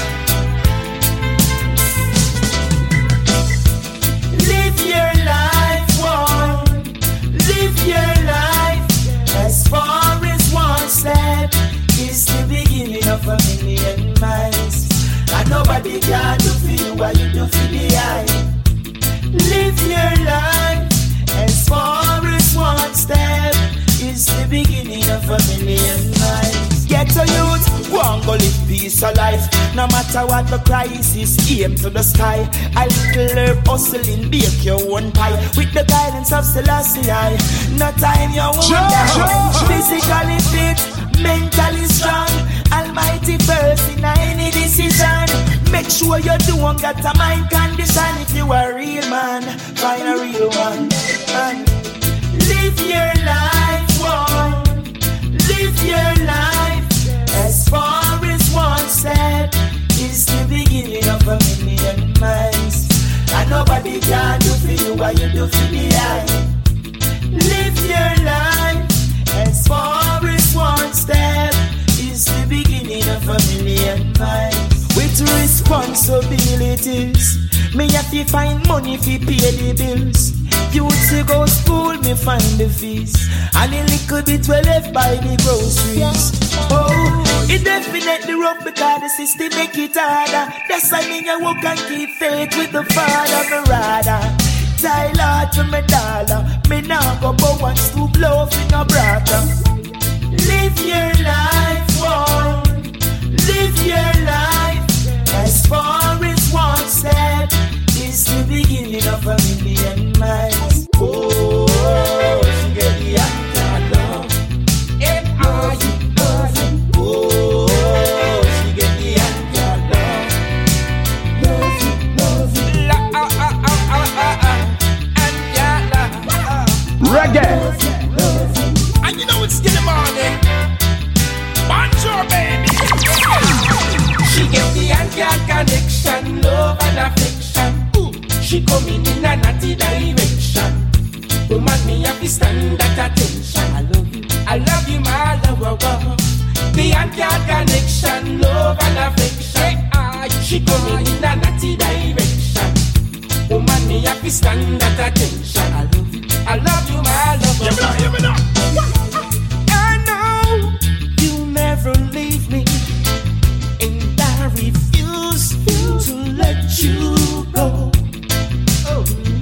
Live your life, one. Live your life as far as one step. It's the beginning of a million miles, and nobody can do for you what you do for the eye. Live your life as far as one step. It's the beginning of a million miles. Get a youth, go and go live peace of life. No matter what the crisis, aim to the sky. I little herb hustling, bake your own pie with the guidance of Selassie. No time you won't physically fit, mentally strong. Almighty first in any decision. Make sure you don't got a mind condition. If you are a real man, find a real one. And live your life, one. Live your life as far as one step. Is the beginning of a million miles, and nobody can do for you what you do for the eye. Live your life as far as one step. Is the beginning of a million miles. With responsibilities, Me have to find money fi pay the bills. Youth to go school, me find the fees. And a little bit we left by the groceries. Oh, it definitely rough because the system make it harder. That's why me I walk and keep faith with the Father, me rather die Lord to me dollar. Me now go bow and stoop low for no brother. Live your life, one. Live your life as far as one step is the beginning of a million miles. Oh, she get the actor love. And are you loving? Oh, she get the actor love. Love it, love it. La ah ah ah ah ah ah. And yeah la. Reggae. Love it. And you know it's still the morning. Bonjour, baby. She get the anchor connection, love and affection. She coming in a naughty direction. Woman, me have to stand at attention. I love you, I love you, my lover. The anchor connection, love and affection. She coming in a naughty direction. Woman, me have to stand at attention. I love you, I love you, my lover. Give me that, give me that. I know you never leave me, and I refuse to let you go. Oh,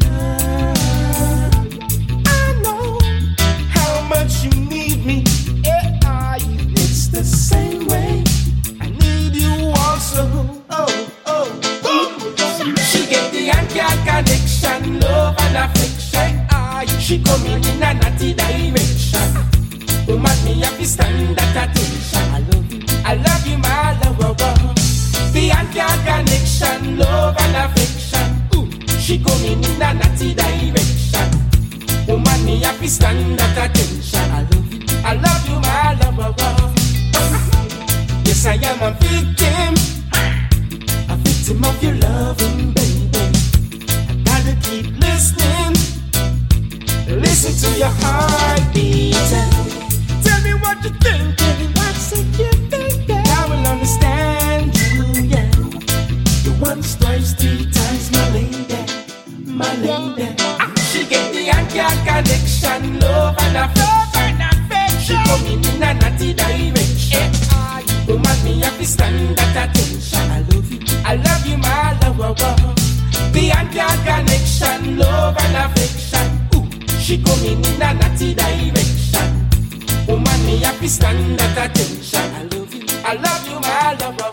I know how much you need me. Yeah, it's the same way I need you also. Oh, oh, oh. She get the anchor connection, love and affection. She coming in a naughty direction. Woman, me have to stand at attention. I love you, I love you, my lover. The anchor connection, love and affection. She coming in a naughty direction. Woman, me have to stand at attention. I love you, I love you, my lover. Yes, I am a victim, a victim of your loving, baby. I gotta keep listening, listen to your heart beating. Tell me what you're thinking, what's it you're thinking? I will understand you, yeah. You once, twice, three times, my lady. My lady, she get the anchor connection, love and affection. She coming in a naughty direction. Woman, me have to stand at attention. I love you, I love you, my lover. The anchor connection, love and affection. Ooh, she coming in a naughty direction. Woman, me have to stand at attention. I love you, I love you, my lover.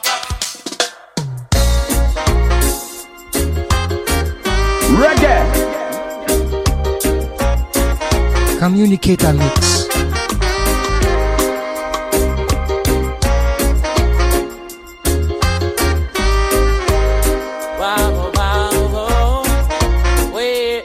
Reggae. Communicator mix. Wow, wow, wow. Wait,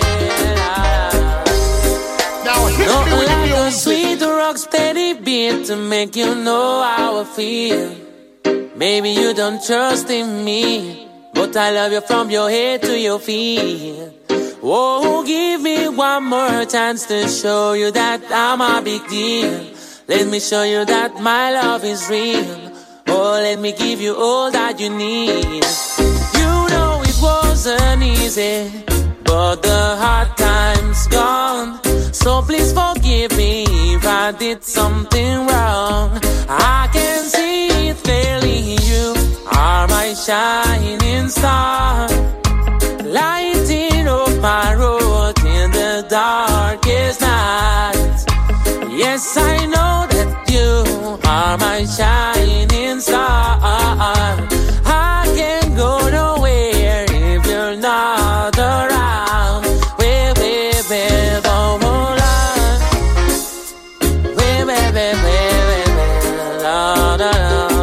now hit no, me with like the a music. sweet rock steady beat to make you know how I feel. Maybe you don't trust in me, but I love you from your head to your feet. Oh, give me one more chance to show you that I'm a big deal. Let me show you that my love is real. Oh, let me give you all that you need. You know it wasn't easy, but the hard times gone. So please forgive me if I did something wrong. I can see it clearly, you are my shining star, lighting up my road in the darkest night. Yes, I know that you are my shining star. I can't go nowhere if you're not around. Wait, wait, wait, oh, oh, Lord. Wait, wait, wait, wait, wait, wait, Lord, Lord.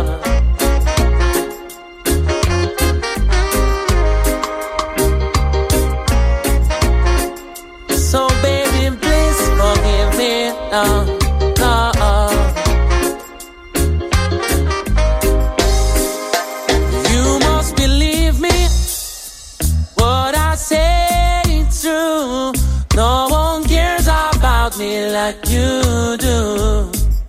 So baby, please forgive me. No, no. You must believe me. What I say is true. No one cares about me like you do.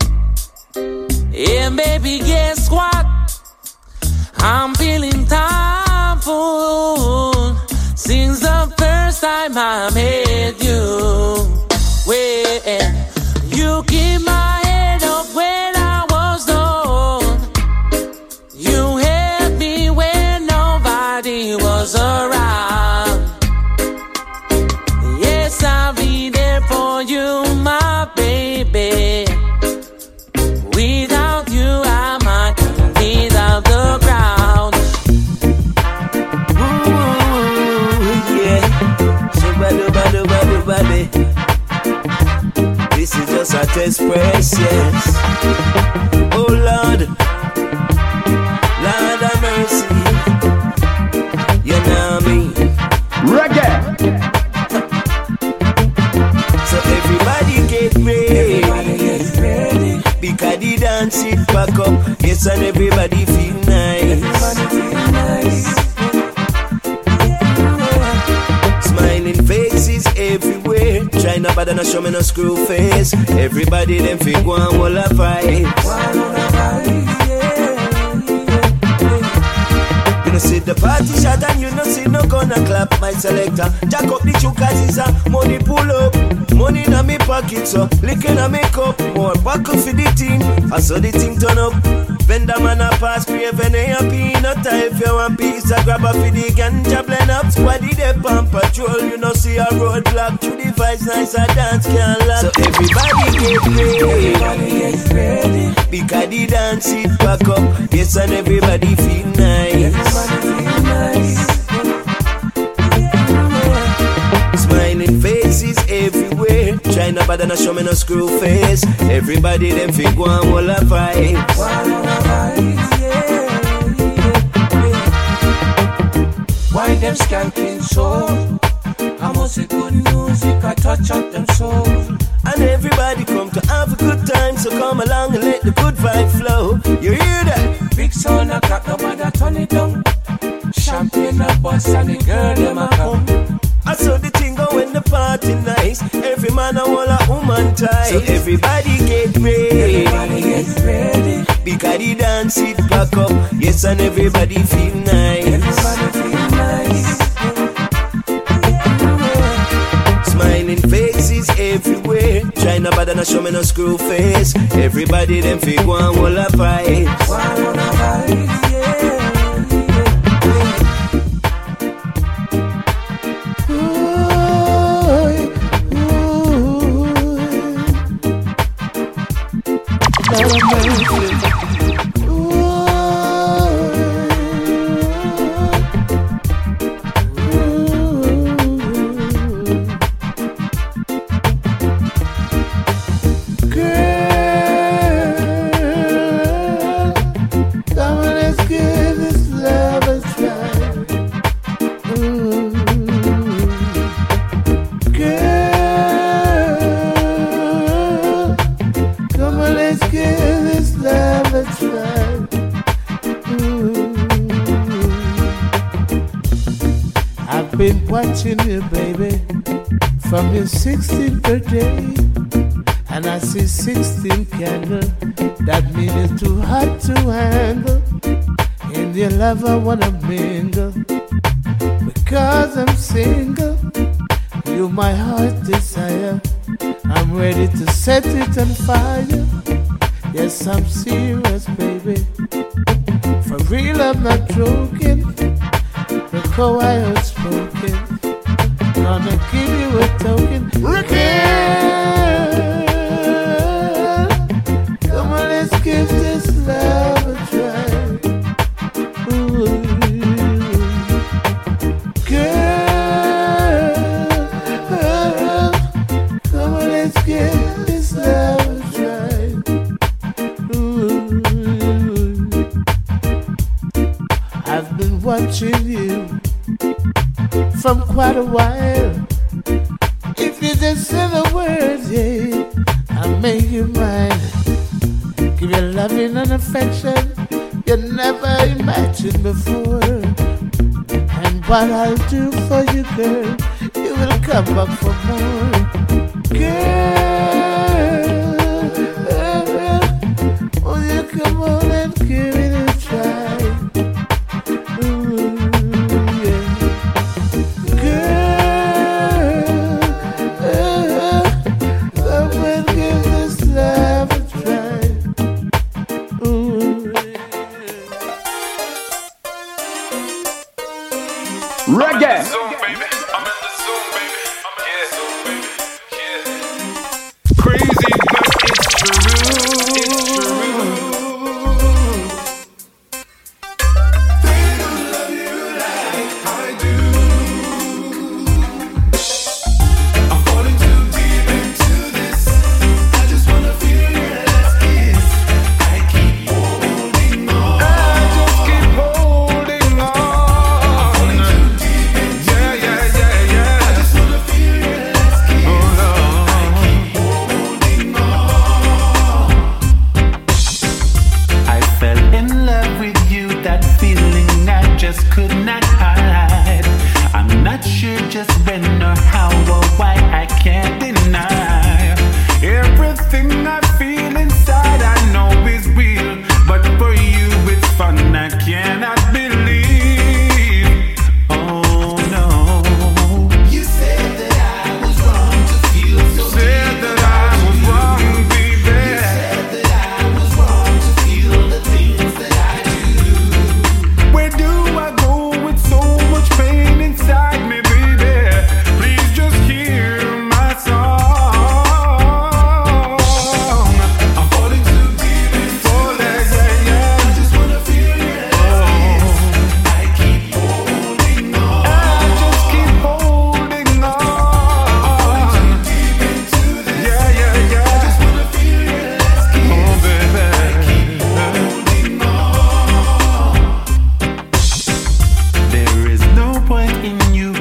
And baby, guess what? I'm feeling thankful. time I met you, well, you keep my head up when I was down. You helped me when nobody was around. Yes, I'll be there for you, my baby. Without you, I might without the ground. Ooh, yeah. Shabba bada bada bada. This is just a test press, yes. Oh Lord, Lord have mercy. You know me. Reggae. So everybody get ready. Everybody get ready. Because the dance it back up. Yes, and everybody feel nice. Everybody feel nice. Smiling faces everywhere. Try not bad and show me no screw face. Everybody them feel go and all a vibe. You know see the party shot and you know see no gonna clap. My selector jack up the chukas is a money pull up. Money in my pocket so licking a make up. More buckle for the team. I saw the thing turn up. Vendor man a pass crave and a peanut. If you want pizza grab a for the ganja blend up. Squaddy they on patrol. You know see a roadblock. Through the vibes nice a dance can lock. So everybody get ready. Everybody get ready. Because the dance it back up. Yes and everybody feel nice. Everybody feel nice. Smiling faces everywhere. Try not bad and show me no screw face. Everybody them feel go and all a vibe. Why them skanking so? How much it good music I touch up them soul. And everybody come to have a good time. So come along and let the good vibe flow. You hear that? Big sound a crack, nobody turn it down. Champagne a bust and the girl them a come. I saw the thing go when the party nice. Every man a want a woman tie. So everybody get ready. Everybody get ready. Because the dance it back up. Yes and everybody feel nice. Everybody feel nice. Smiling faces everywhere. Try not bad and show me no screw face. Everybody them feel go and all a vibe. One a vibe, yeah. Watching you, baby, from your sixteenth birthday, and I see sixteen candles. That means it's too hot to handle. In your love, I wanna mingle. Because I'm single, you my heart desire. I'm ready to set it on fire. Yes, I'm serious, baby. For real, I'm not joking. Look how I outspoken. Gonna give you a token. Girl, come on, let's give this love a try. Ooh. Girl, come on, let's give this love a try. Ooh. I've been watching you from quite a while. If you just say the words, yeah, I'll make you mine. Give you loving and affection you never imagined before. And what I'll do for you, girl, you will come back for more. Girl, will you come on and give it a try? Ooh, yeah. Girl,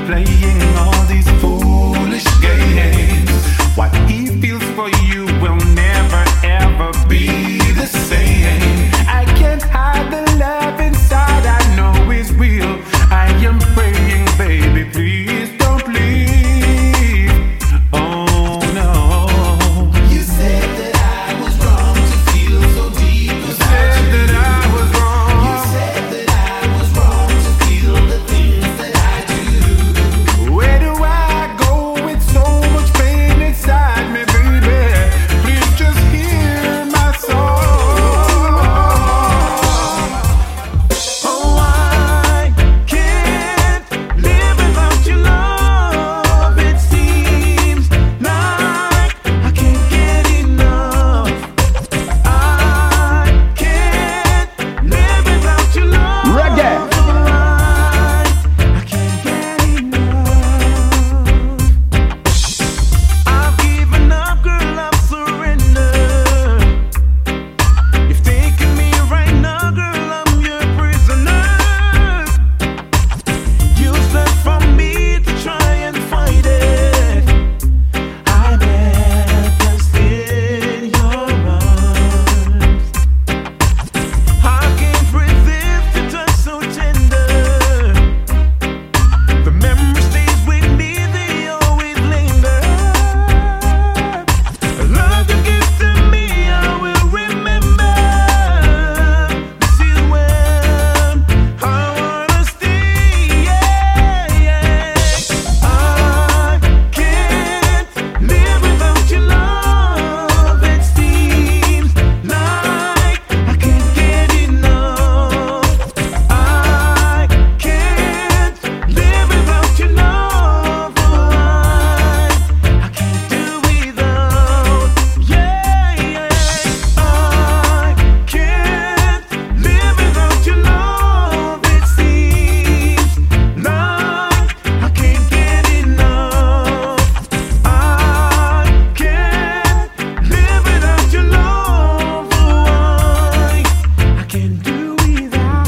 playing all these foolish games. What he feels for you will never ever be the same. I can't hide the love inside, I know it's real. I am praying, baby, please don't leave. Oh no. You said that I was wrong to feel so deep. You said that I was wrong. You said that I was wrong to feel the things that I do. Where do I go with so much pain inside me, baby? Please just hear my song. Oh, I can't live without your love. It seems like I can't get enough. I can't live without your love. Reggae. I can't get enough. I've given up, girl, I've surrendered. You've taken me right now, girl, I'm your prisoner. Useless for me to try and fight it. I'm helpless in your arms. I can't resist your touch so tender. The memory stays with me, they always linger. The love you give to me, I will remember. This is when I wanna stay. Yeah, yeah. I can't live without your love. It seems like I can't get enough. I can't live without your love. I can't do without. Yeah, yeah. I can't live without your love. It seems like I can't get enough. I can't live without your love. I can't do without.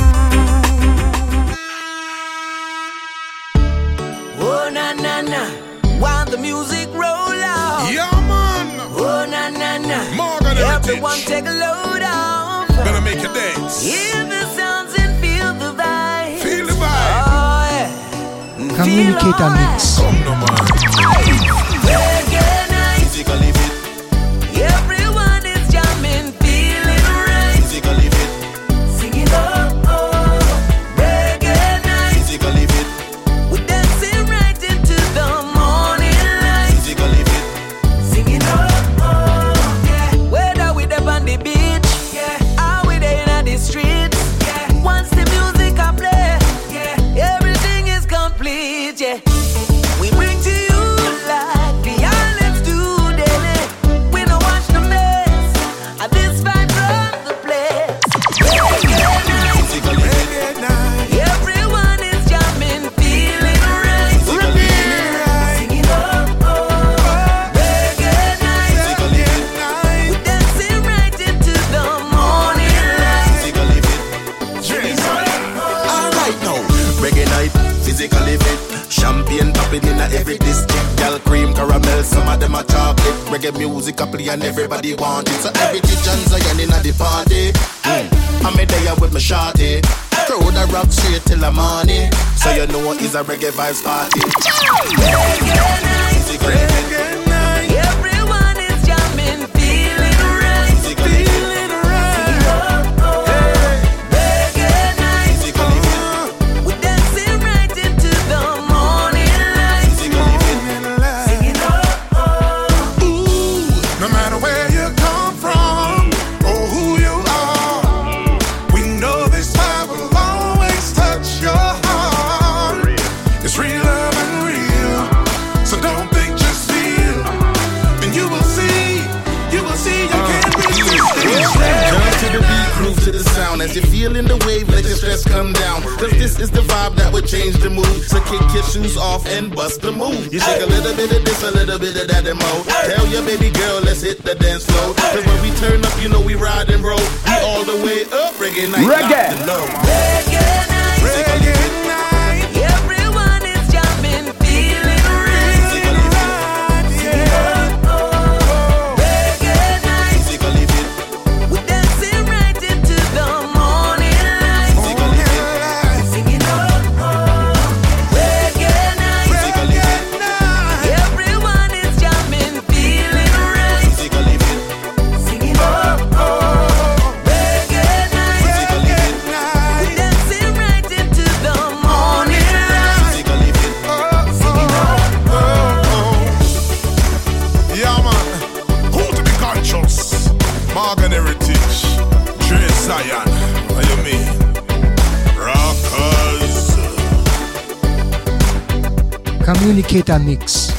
Oh na na na, while the music roll out. Yeah, man. Oh na na na, Morgan everyone Heritage. take a load off. Gonna make you dance. Hear the sounds and feel the vibe. Feel the vibe. Oh yeah, Communicator mix. Come no man. reggae night. Physically fit, Everyone is jamming, feeling right. physically fit, Singing oh oh, reggae night. physically fit, We're dancing right into the morning light. physically fit, Singing oh oh, yeah. Whether we up on the beach, yeah, or we there in the streets, yeah. Once the music I play, yeah, everything is complete, yeah. We bring to you like the islands do daily. We don't watch the mess, and this vibe runs the place. Reggae night, physically fit, everyone is jamming, feeling right. Singing oh oh, reggae night. physically fit, We're dancing right into the morning light. physically fit. Alright now, reggae night, physically fit. Champagne popping in a every district. Gal cream, caramel, some of them are chocolate. Reggae music a play and everybody want it. So every kitchen's a yan in a the party. Mm. I'm a there with my shawty. Throw the rock straight till the morning. So you know it's a reggae vibes party. Reggae night, Physically fit, everyone is jamming, feeling right. physically fit, Oh oh, reggae night. physically fit, We're dancing right into the morning light. physically fit. Singing oh oh, Ooh, no matter where you come from or who you are, we know this vibe will always touch your heart. It's real love and real, so don't think, just feel, and you will see, you will see you can't resist it. Jump to the beat, groove to the sound. As you're feeling the wave, let your stress come down. Cause this is the vibe that would change the mood. So kick your shoes off and bust the move. You shake a little bit of this, a little bit of that and more. Tell your baby girl, let's hit the dance floor. Cause when we turn up, you know we ride and roll. We all the way up, reggae night. Reggae. lock the low. reggae night. Reggae night. Everyone is jamming, Communicator mix.